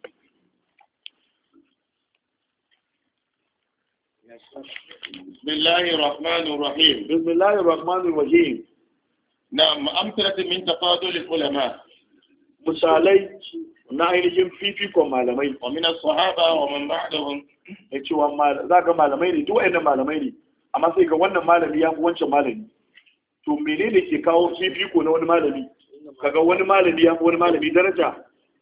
بسم الله الرحمن الرحيم. بسم الله الرحمن الرحيم. نعم أمثلة من تفاضل العلماء. Misalai na ainihin fifikon malamai. ومن الصحابة ومن بعدهم. Ya cewa za ga malamai ne, duk wayannan malamai ne, amma sai ga wannan malami ya fi wancan malami. To menene ke kawo fifiko na wani malami? Kaga wani malami ya fi wani malami daraja.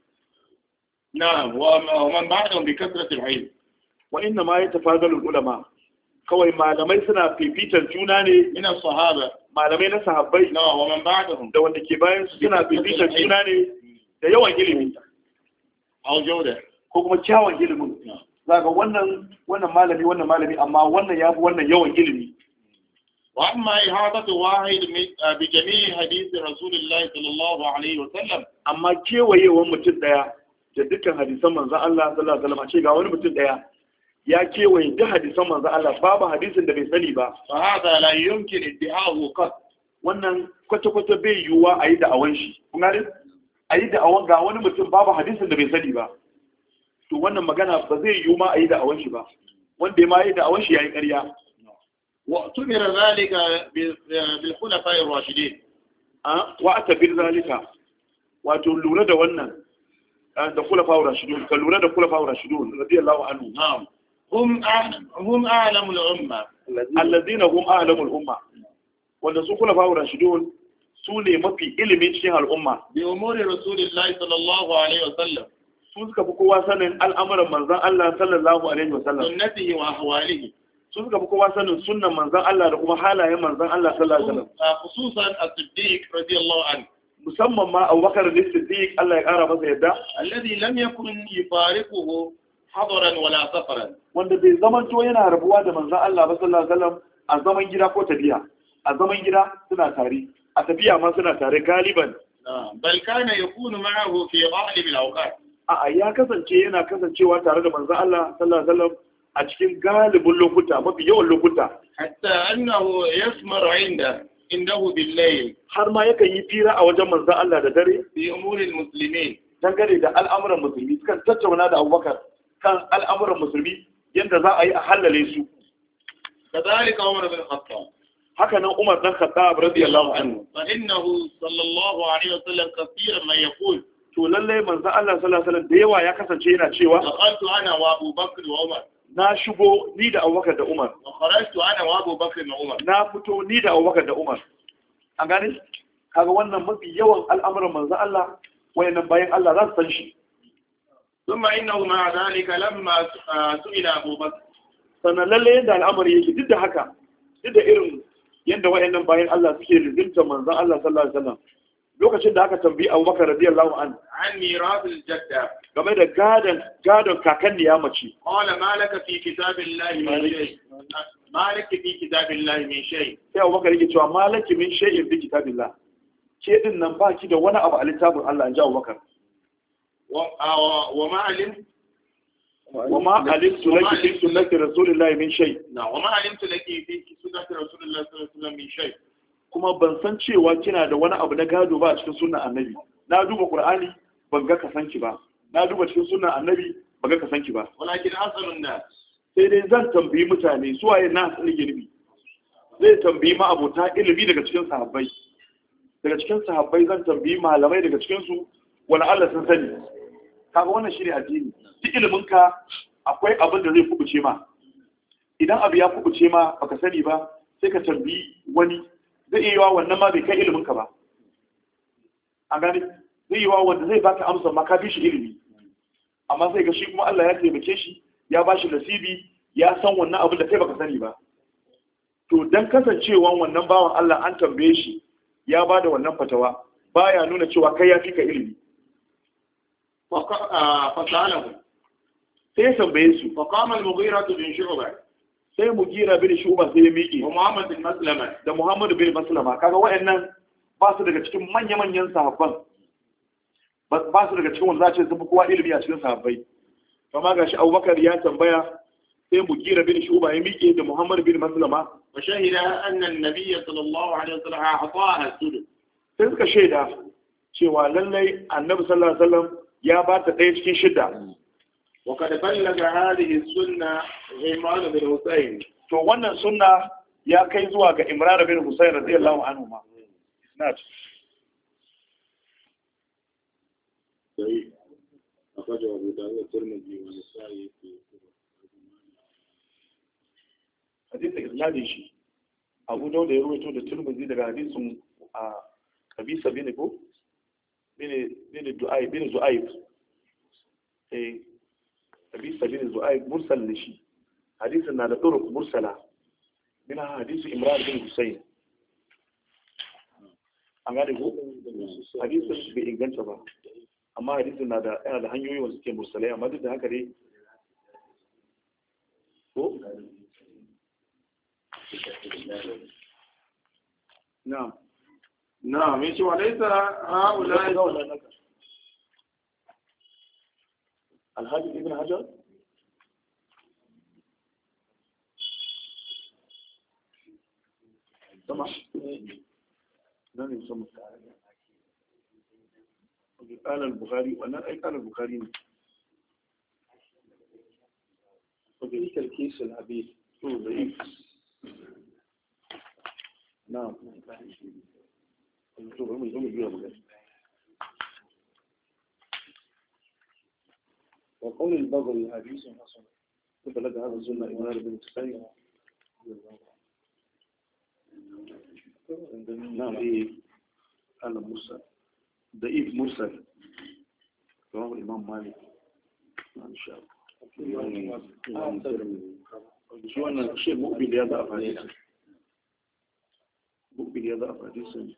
نعم ومن بعدهم بكثرة العلم. Wa inna ma yatafadalu ulama, kawai malamai suna fifitan juna ne, من الصحابة. malamai na sahabbai نعم ومن بعدهم. da wanda ke bayan su suna fifitan juna ne da yawan ilimi أو جودة. ko kuma kyawun ilimin. Za ga wannan malami amma wannan ya fi wannan yawan ilimi. وأما إحاطة واحد بجميع حديث رسول الله صلى الله عليه وسلم. Amma kewayewan mutum daya da dukkan hadisan manzon Allah sallallahu alaihi wasallam, ce ga wani mutum daya ya kewaye duk hadisan manzon Allah, babu hadisin da bai sani ba. فهذا لا يمكن ادعاؤه قط. Wannan kwata-kwata bai yiwuwa a yi da'awan shi. Kun gane? A yi da'awan ga wani mutum babu hadisin da bai sani ba. To wannan magana ba zai yiwu ma a yi da'awan shi ba. Wanda ma yi da'awan shi ya yi ƙarya. واعتبر ذلك بالخلفاء الراشدين. Wa a tabir zalika, wato lura da wannan da khulafa'ur rashidun, ka lura da khulafa'ur rashidun radiyallahu anhu. نعم هم أعلم الأمة. Allazina hum a'lamul umma, wanda su khulafa'ur rashidun su ne mafi ilimi cikin al'umma. بأمور رسول الله صلى الله عليه وسلم. Su suka fi kowa sanin al'amuran manzon Allah sallallahu alaihi wasallam. سنته وأحواله. Su suka fi kowa sanin sunnan manzon Allah da kuma halayen manzon Allah sallallahu alaihi wasallam. خصوصا الصديق رضي الله عنه. Musamman ma Abubakar da Siddiq Allah ya kara masa yadda, الذي لم يكن يفارقه حضرا ولا سفرا. wanda bai zamanto yana rabuwa da manzon Allah ba sallallahu alaihi wasallam a zaman gida ko tafiya. A zaman gida suna tare, a tafiya ma suna tare galiban. bal kana yakunu ma'ahu fi ghalib al-awqat ya kasance yana kasancewa tare da manzo Allah sallallahu alaihi wasallam a cikin galibin lokuta, mafi yawan lokuta, hatta annahu yasmaru indahu bil-layl, har ma yakan yi fira a wajen manzo Allah da dare fi umuril muslimin, dangane da al'amuran musulmi. Sukan tattauna da Abubakar kan al'amuran musulmi yadda za a yi a halale su. kadhalika Umar bin Khattab, haka nan Umar dan Khattab radiyallahu anhu, fa innahu sallallahu alaihi wasallam kaseeran ma yaqul, to lalle manzo Allah sallallahu alaihi wasallam da yawa ya kasance yana cewa dakhaltu ana wa Abu Bakr wa Umar, na shigo ni da Abubakar da Umar, wa kharajtu ana wa Abu Bakr wa Umar, na fito ni da Abubakar da Umar. An gane kaga wannan mafi yawan al'amuran manzo Allah wayannan bayan Allah za su san shi. thumma innahu ma'a dhalika lamma su'ila Abu Bakr, sannan lalle yadda al'amari yake duk da haka, duk da irin yadda wayannan bayan Allah suke rizinta manzo Allah sallallahu alaihi wasallam, lokacin da aka tambayi Abubakar radiyallahu anhu an miras al-jadda, game da gadon kakanni ya mace, qala malaka fi kitabillahi min shay, malaki fi kitabillahi min shay, sai Abubakar yake cewa malaki min shay'in fi kitabillah, ke din nan baki da wani abu a littafin Allah, an ji Abubakar. wa ma alim وما علمت لك في سنة رسول الله من شيء. وما علمت لك في سنة رسول الله صلى الله عليه وسلم من شيء. kuma ban san cewa kina da wani abu na gado ba a cikin sunnan annabi. Na duba Qur'ani ban ga ka san ki ba. Na duba cikin sunnan annabi ban ga ka san ki ba. Walakin asalun nas. Sai dai zan tambayi mutane su waye nas ne ilimi. Zai tambayi ma abota ilimi daga cikin sahabbai. Daga cikin sahabbai zan tambayi malamai daga cikin su wala Allah sun sani. Kaga wannan shine addini. Duk iliminka akwai abin da zai kubuce ma. Idan abu ya kubuce ma baka sani ba sai ka tambayi wani. Zai iya yiwa wannan ma bai kai iliminka ba. A gani zai yi wa wanda zai baka amsa ma ka fi shi ilimi. Amma sai ga shi kuma Allah ya taimake shi ya ba shi nasibi ya san wannan abin da kai baka sani ba. To dan kasancewan wannan bawan Allah an tambaye shi ya ba da wannan fatawa baya nuna cewa kai ya fi ka ilimi. fasalahu sai ya tambaye su. faqama al-Mughira bin Shu'bah, sai Mughira bin Shu'bah sai ya miƙe. wa Muhammad bin Maslama, da Muhammad bin Maslama. Kaga waɗannan ba su daga cikin manya-manyan sahabban. Ba su daga cikin wanda za a ce sun fi kowa ilimi a cikin sahabbai. Kama gashi Abubakar ya tambaya sai Mughira bin Shu'bah ya miƙe da Muhammad bin Maslama. wa shahida anna an-nabiy sallallahu alaihi wasallam a'taha sudus, sai suka shaida cewa lallai Annabi sallallahu alaihi wasallam ya ba ta ɗaya cikin shida. wa kad ballaga hadhihi sunna Imran bin Husayn, to wannan sunna ya kai zuwa ga Imran bin Husayn radiyallahu anhu ma. Isnad sai akhrajahu Abu Dawud, Tirmidhi wa Nasa'i fi hadith isnadin shi Abu Dawud ya rawaito da Tirmidhi daga hadisin a Qabisa bin Ko bin Zu'ayb Qabisa bin Zu'ayb mursal ne shi. Hadisin na da turuq mursala min hadisi Imran bin Husayn. An gane ko hadisin bai inganta ba amma hadisin na da yana da hanyoyi wanda suke mursalai amma duk da haka dai ko na'am na'am yace wa laysa haula الحاجب ابن حجر سمع لن يسمى قال البخاري وانا اي قال البخاري وذلك الكيس العبيد ضعيف. نعم وقول البغوي حديث حسن فبلغ هذا الظن إمرار بن حسين. نعم قال مرسل ضعيف مرسل رواه الإمام مالك إن شاء الله. شو أنا شيء مقبل يا ضعف حديث مقبل يا ضعف حديث.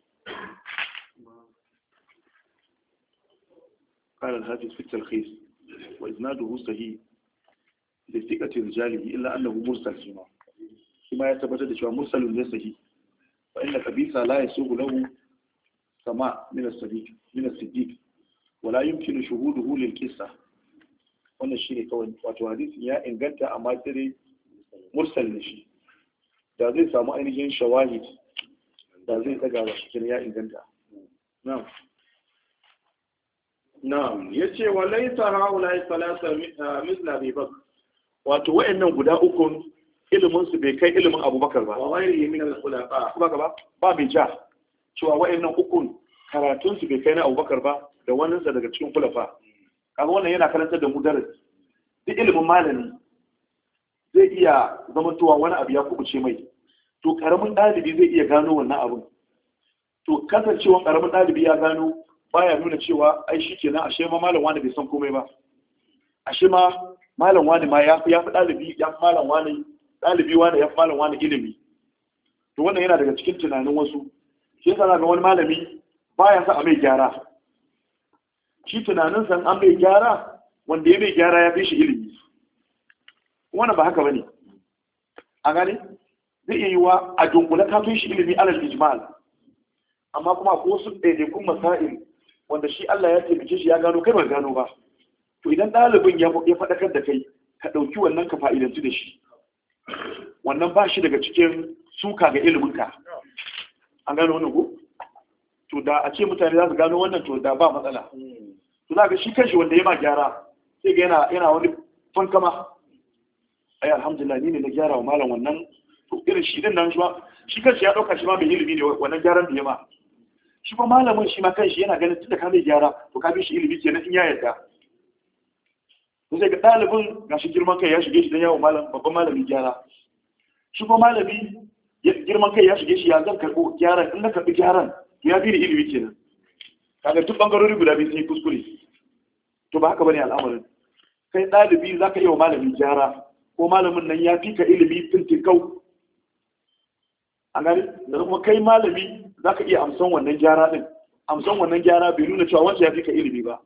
قال الحافظ في التلخيص وإسناده صحيح لثقة رجاله إلا أنه مرسل كما يثبت شو مرسل ليس صحيح فإن قبيصة لا يسوغ له sama min as-siddiq wala yumkinu shuhuduhu lil qissa. Wannan shine kawai, wato hadisin ya inganta amma sai mursal ne shi, da zai samu ainihin shawahid da zai daga wa shi ya inganta. Na'am. Na'am, yace wa laysa haula salasa mithla Abi Bakr. Wato wayannan guda uku ilimin su bai kai ilimin Abubakar ba. Wa ghairihi min al-khulafa. Ba bai ja cewa wayannan uku karatun su bai kai na Abubakar ba da wannan sa daga cikin khulafa. Kaga wannan yana karantar da mu darasi. Duk ilimin malami zai iya zamantowa wani abu ya kubuce mai. To karamin dalibi zai iya gano wannan abun. To kasancewa karamin dalibi ya gano baya nuna cewa ai shikenan ashe ma malam wani bai san komai ba. Ashe ma malam wani ma ya fi dalibi ya fi malam wani dalibi wani ya fi malam wani ilimi. To wannan yana daga cikin tunanin wasu. Shi yasa ga wani malami baya sa a mai gyara. Shi tunanin san an mai gyara wanda ya mai gyara ya fi shi ilimi. Wannan ba haka bane. A gane? Zai iya yiwa a dunkule ka fi shi ilimi alal ijmal. Amma kuma ko su daidaikun masail wanda shi Allah ya taimake shi ya gano kai ba gano ba. To idan ɗalibin ya faɗakar da kai ka ɗauki wannan ka fa'idanci da shi. Wannan ba shi daga cikin suka ga iliminka. An gano wannan ko? To da a ce mutane za su gano wannan to da ba matsala. To za ka shi kanshi wanda ya ma gyara sai ga yana wani fankama. Ai alhamdulillah ni ne na gyara wa malam wannan. To irin shi din nan shi kanshi ya ɗauka shi ma mai ilimi ne wannan gyaran da ya ma. Shi ba malamin shi ma kanshi yana ganin tunda ka mai gyara to ka bi shi ilimi kenan in ya yarda. To sai ga ɗalibin ga shi girman kai ya shige shi dan yawo malam babban malamin gyara. Shi ba malami girman kai ya shige shi ya zan karɓo gyaran in na karɓi gyaran ya bi ni ilimi kenan. Kaga duk bangarori guda biyu sun yi kuskure. To ba haka bane al'amarin. Kai ɗalibi za ka yi wa malamin gyara ko malamin nan ya fi ka ilimi fintinkau. A gani da kuma kai malami za ka iya amsan wannan gyara din. Amsan wannan gyara bai nuna cewa wancan ya fi ka ilimi ba.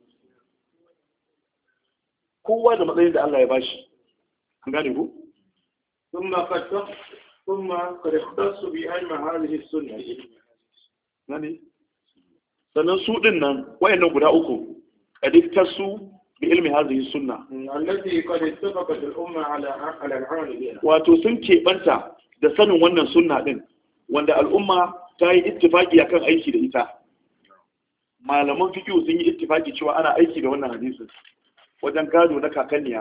Kowa da matsayin da Allah ya bashi. An gane ku? ثم قد اختص بعلم هذه السنة. Gane? Sannan su din nan wayannan guda uku kadiktasu bi ilmi hadhihi sunna التي قد اتفقت الأمة على العمل بها. wato sun keɓanta da sanin wannan sunna din wanda al'umma ta yi ittifaki akan aiki da ita. Malaman fiqh sun yi ittifaki cewa ana aiki da wannan hadisin wajen gado na kakanniya.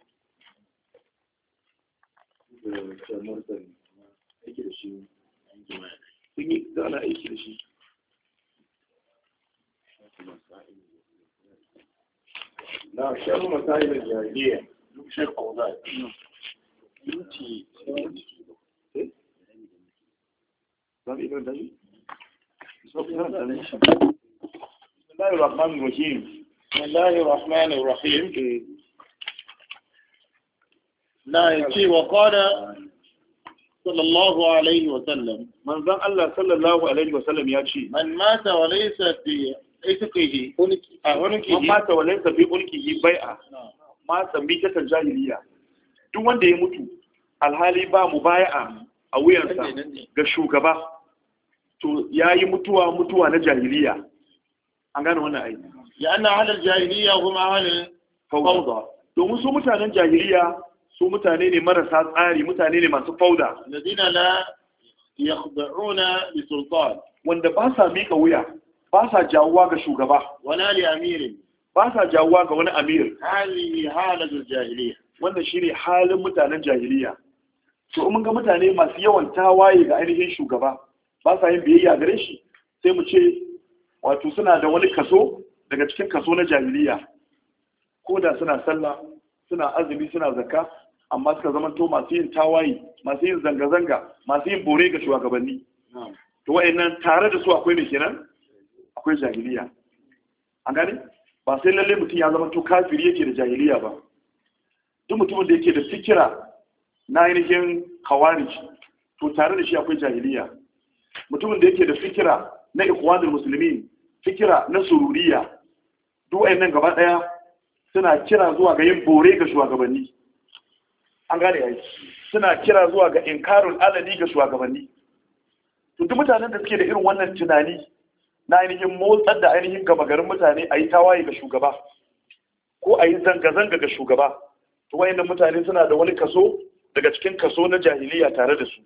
Aiki da shi sun yi da ana aiki da shi. لا شر مسائل الجاهلية. Sheikh Qawzai. بسم الله الرحمن الرحيم. بسم الله الرحمن الرحيم. لا يكفي وقال صلى الله عليه وسلم من ذن الله صلى الله عليه وسلم يأتي من مات وليس في عتقه من مات وليس في عنقه بيعة ما سميت الجاهلية. duk wanda ya mutu alhali ba mubaya'a a wuyansa ga shugaba to yayi mutuwa na jahiliya. An gane wannan ayi ya anna ahlul jahiliya hum ahlul fawda. Domin su mutanen jahiliya su mutane ne marasa tsari, mutane ne masu fauda, alladhina la yakhda'una li sultan, wanda ba sa mika wuya, ba sa jawuwa ga shugaba, wala li amirin, ba sa jawuwa ga wani amir. hali halatul jahiliya, wannan shine halin mutanen jahiliya. To mun ga mutane masu yawan tawaye ga ainihin shugaba, ba sa yin biyayya gare shi, sai mu ce wato suna da wani kaso daga cikin kaso na jahiliya. Ko da suna sallah, suna azumi, suna zakka, amma suka zama to masu yin tawaye, masu yin zanga-zanga, masu yin bore ga shugabanni. To wa'annan tare da su akwai mai kenan? Akwai jahiliya. An gane? Ba sai lalle mutum ya zama to kafiri yake da jahiliya ba. Duk mutumin da yake da fikira na ainihin khawarij, to tare da shi akwai jahiliya. Mutumin da yake da fikira na ikhwanul muslimin, fikira na sururiya, duk wa'annan gaba daya suna kira zuwa ga yin bore ga shugabanni. An gane yayi, suna kira zuwa ga inkarul alani ga shugabanni. To duk mutanen da suke da irin wannan tunani na ainihin motsar da ainihin gama garin mutane a yi tawaye ga shugaba ko a yi zanga-zanga ga shugaba, to wayannan mutane suna da wani kaso daga cikin kaso na jahiliya tare da su.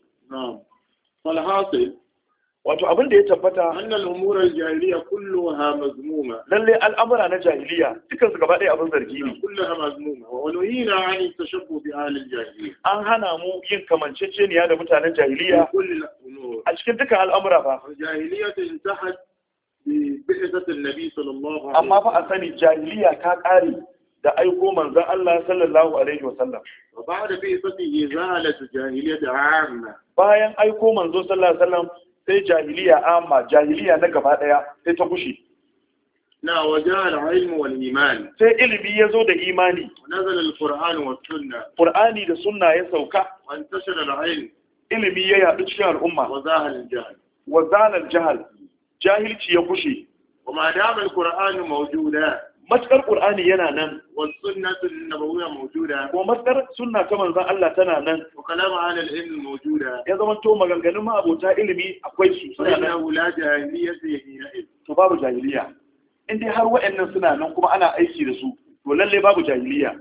Wato abin da ya tabbata annal umurar jahiliya kulluha mazmuma, lalle al'amura na jahiliya dukansu gaba ɗaya abin zargi ne. Kulluha mazmuma wa nuhina an tashabbu bi ahli jahiliya, an hana mu yin kamanceceniya da mutanen jahiliya a cikin dukkan al'amura ba. Jahiliya ta intahat bi bi'sati an-nabi sallallahu alaihi, amma fa a sani jahiliya ta ƙare da aiko manzon Allah sallallahu alaihi wasallam. Wa ba'da bi'satihi zalat jahiliyat 'amma, bayan aiko manzo sallallahu alaihi wasallam sai jahiliya amma jahiliya na gaba daya sai ta gushe. Na wajal ilmu wal iman, sai ilimi ya zo da imani. Nazala al-Qur'an wa sunna, Qur'ani da sunna ya sauka. Wa intashara al-ilm, ilimi ya yaɗu cikin al'umma. Wa zahal al-jahl, wa zala al-jahl, jahilci ya gushe. Wa ma dama al-Qur'an mawjuda, matkar Qur'ani yana nan. Wa sunnatu an-nabawiyya mawjuda, ko matkar sunna ta manzon Allah tana nan. Wa kalam ahli al-ilm mawjuda, ya zama to maganganun ma abota ilimi akwai su suna nan. La jahiliyyah hina, to babu jahiliya in dai har wa'annan suna nan kuma ana aiki da su, to lalle babu jahiliya.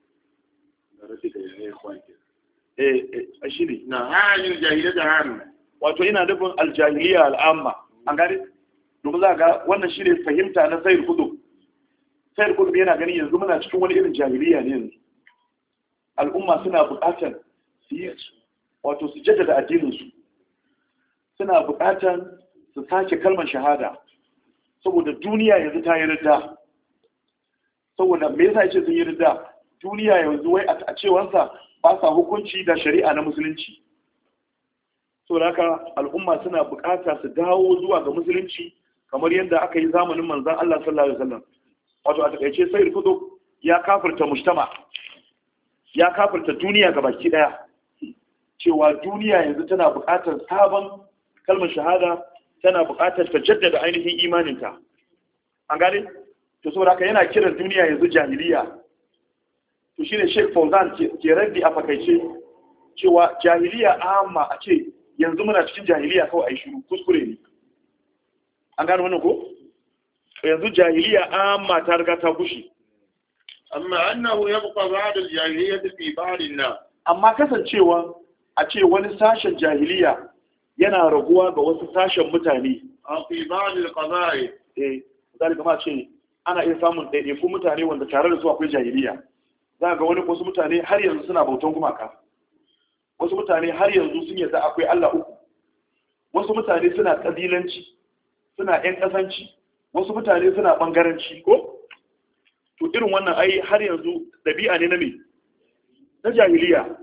Shi ne na halin jahiliya da amma, wato ina nufin aljahiliya al'amma, an gane domin za ga wannan shi ne fahimta na sayar kudu. Sayar kudu yana ganin yanzu muna cikin wani irin jahiliya ne yanzu. Al'umma suna buƙatar su yi wato su jaddada addininsu, suna buƙatar su sake kalmar shahada, saboda duniya yanzu ta yi ridda. Saboda me yasa yace sun yi ridda? Duniya yanzu wai a cewansa ba sa hukunci da shari'a na musulunci. Saboda haka al'umma suna bukata su dawo zuwa ga musulunci kamar yadda aka yi zamanin manzon Allah sallallahu alaihi wasallam. Wato a takaice Sayyid Qutb ya kafirta mujtama, ya kafirta duniya gabaki daya, cewa duniya yanzu tana bukatar sabon kalmar shahada, tana buƙatar ta jaddada ainihin imaninta. An gane? To saboda haka yana kiran duniya yanzu jahiliya. To shine Sheikh Fauzan ke raddi a fakaice cewa jahiliya amma a ce yanzu muna cikin jahiliya kawai ai shiru kuskure ne. An gane wannan ko? Yanzu jahiliya amma ta riga ta gushe. Amma annahu yabqa ba'da al-jahiliyyah fi ba'd an-nas. Amma kasancewa a ce wani sashen jahiliya yana raguwa ga wasu sashen mutane a fi ba'd al-qada'i, misali kamar ce ana iya samun ɗaiɗaikun mutane wanda tare da su akwai jahiliya. Za ga wani wasu mutane har yanzu suna bautan gumaka, wasu mutane har yanzu sun yarda akwai Allah uku, wasu mutane suna ƙabilanci, suna ƴan ƙasanci, wasu mutane suna ɓangaranci ko? To irin wannan ai har yanzu ɗabi'a ne na me? Na jahiliya.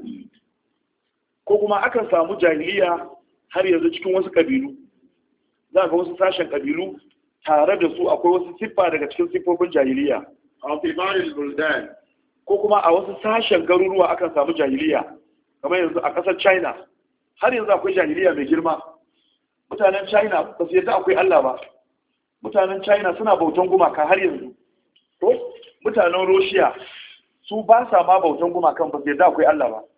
Ko kuma akan samu jahiliya har yanzu cikin wasu ƙabilu. Za ga wasu sashen ƙabilu tare da su akwai wasu siffa daga cikin siffofin jahiliya. A fi ba'd buldan, ko kuma a wasu sashen garuruwa akan samu jahiliya. Kamar yanzu a ƙasar China har yanzu akwai jahiliya mai girma. Mutanen China ba su yadda akwai Allah ba. Mutanen China suna bautan gumaka har yanzu. To mutanen Russia su ba sa ma bautan gumakan, ba su yadda akwai Allah ba.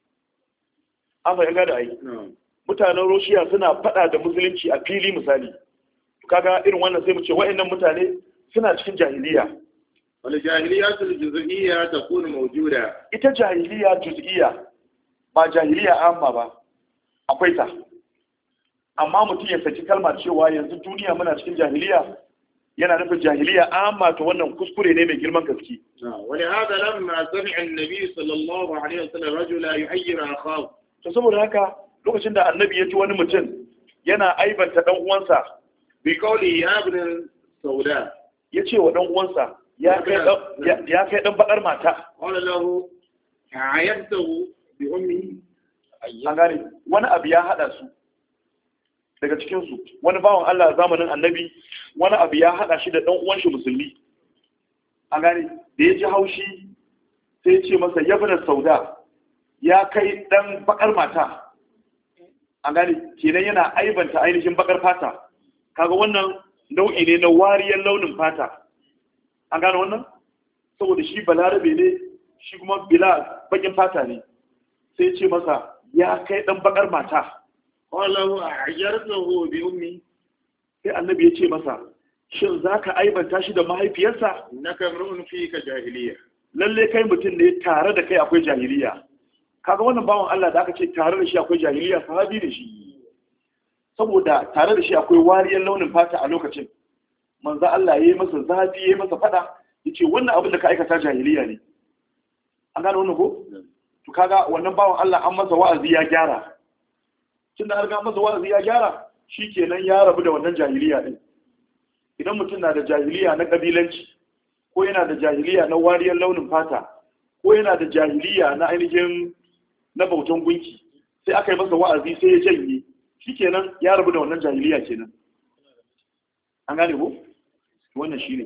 An fahimta da ai. Mutanen Russia suna faɗa da musulunci a fili misali. Kaga irin wannan sai mu ce wa'annan mutane suna cikin jahiliya. Wal jahiliyatul juz'iyya takunu mawjuda. Ita jahiliya juz'iyya ba jahiliya amma ba, akwai ta. Amma mutum ya saki kalmar cewa yanzu duniya muna cikin jahiliya, yana nufin jahiliya amma to wannan kuskure ne mai girman gaske. Wani hada lamma sami'a annabi sallallahu alaihi wasallam rajula yu'ayyiru akhahu. To saboda haka lokacin da annabi ya ji wani mutum yana aibanta dan uwansa bi qawli ya ibn sauda, ya ce wa dan uwansa ya kai dan bakar mata. Qala lahu ayyabtahu bi ummi. An gane wani abu ya hada su daga cikin su, wani bawan Allah zamanin annabi wani abu ya hada shi da dan uwan shi musulmi. An gane da ya ji haushi sai ya ce masa ya ibn sauda, ya kai dan bakar mata. An gane kenan yana aibanta ainihin bakar fata. Kaga wannan nau'i ne na wariyar launin fata. An gane wannan saboda shi balarabe ne, shi kuma bila bakin fata ne. Sai ce masa ya kai dan bakar mata. Wallahu a'jartuhu bi ummi. sai annabi ya ce masa shin zaka aibanta shi da mahaifiyarsa? innaka imru'un fika jahiliya, lalle kai mutum ne tare da kai akwai jahiliya. Kaga wannan bawan Allah da aka ce tare da shi akwai jahiliya, sahabi da shi, saboda tare da shi akwai wariyar launin fata a lokacin. Manzo Allah yayi masa zafi, yayi masa fada, yace wannan abin da ka aikata jahiliya ne. An gane wannan ko? To kaga wannan bawan Allah an masa wa'azi ya gyara. Tunda har ga masa wa'azi ya gyara, shikenan ya rabu da wannan jahiliya din. Idan mutum na da jahiliya na kabilanci, ko yana da jahiliya na wariyar launin fata, ko yana da jahiliya na ainihin na bautan gunki, sai aka yi masa wa'azi sai ya janye, shikenan ya rabu da wannan jahiliya kenan. An gane ko? Wannan shine.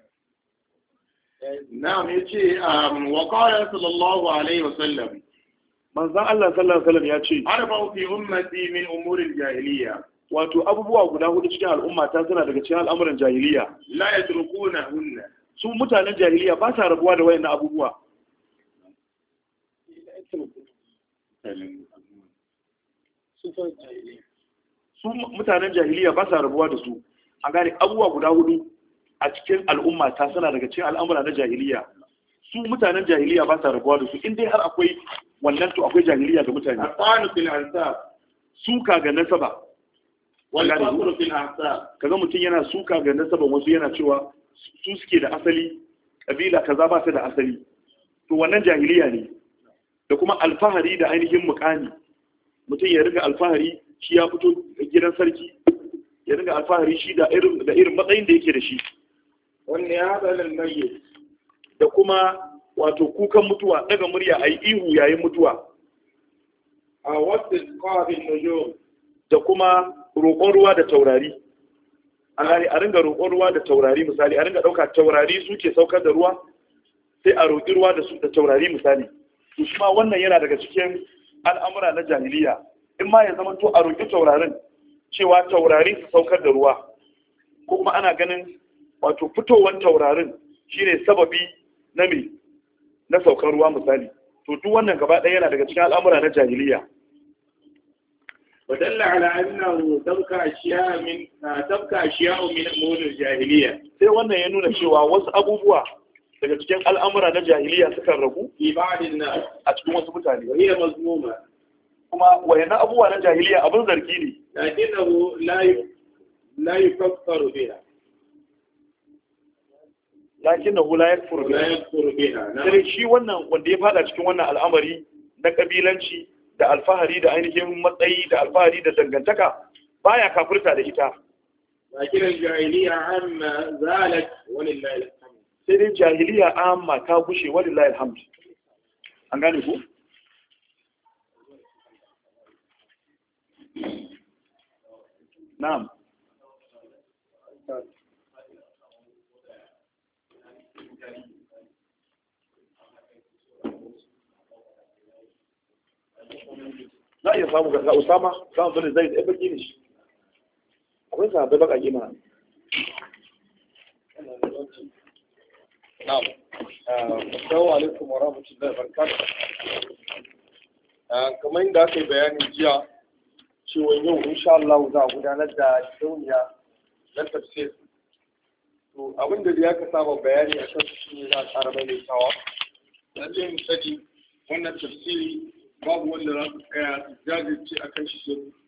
Na'am, yace wa qala sallallahu alaihi wasallam, manzon Allah sallallahu alaihi wasallam ya ce arba fi ummati min umuril jahiliya, wato abubuwa guda hudu cikin al'umma ta suna daga cikin al'amuran jahiliya, la yatrukuna su mutanen jahiliya ba sa rabuwa da wayannan abubuwa. Su mutanen jahiliya ba sa rabuwa da su. A gane abubuwa guda hudu a cikin al'umma ta suna daga cikin al'amura na jahiliya. Su mutanen jahiliya ba sa rabuwa da su. In dai har akwai wannan to akwai jahiliya ga mutane. Aqanu fil ansab, suka ga nasaba. wal faqru fil ansab, kaga mutum yana suka ga nasaban wasu, yana cewa su suke da asali, kabila kaza ba ta da asali. To wannan jahiliya ne. Da kuma alfahari da ainihin mukami. Mutum ya riga alfahari shi ya fito gidan sarki, ya riga alfahari shi da irin matsayin da yake da shi. Wannan ya zalal mayyit, da kuma wato kukan mutuwa, daga murya ayi ihu yayin mutuwa. a wasu qawabin nujum, da kuma roƙon ruwa da taurari. A ringa roƙon ruwa da taurari misali, a ringa ɗauka taurari suke saukar da ruwa, sai a roƙi ruwa da taurari misali. To shi ma wannan yana daga cikin al'amura na jahiliya. In ma ya zama to a roƙi taurarin cewa taurari su saukar da ruwa, ko kuma ana ganin wato fitowar taurarin shine sababi na me na saukar ruwa misali. To duk wannan gaba ɗaya yana daga cikin al'amura na jahiliya. ودل على أنه تبقى أشياء من أمور الجاهلية. sai wannan ya nuna cewa wasu abubuwa daga cikin al'amura na jahiliya sukan ragu في بعض الناس a cikin wasu mutane. وهي مذمومة. Kuma wayannan abubuwa na jahiliya abin zargi ne. لكنه لا يكفر بها. Lakinnahu la yakfur لا biha. يكفر بها. نعم. Sai shi wannan wanda ya fada cikin wannan al'amari na kabilanci da alfahari da ainihin matsayi da alfahari da dangantaka baya kafirta da ita. لكن الجاهلية عامة زالت ولله الحمد. Sai dai jahiliya amma ta gushe walillahi alhamd. An gane ku? Na'am. Za a iya samu ga Usama, za mu zai da baki ne shi. Akwai sahabbai baka kima. Na'am. Assalamu alaikum wa rahmatullahi wa barakatuh. Kamar yadda aka yi bayani jiya cewa yau insha Allah za a gudanar da dauniya na tafsir. To abin da ya ka saba bayani a kan shi ne za a tsara maimaitawa. Lallai mu sani wannan tafsiri babu wanda za su tsaya jajirce a kan shi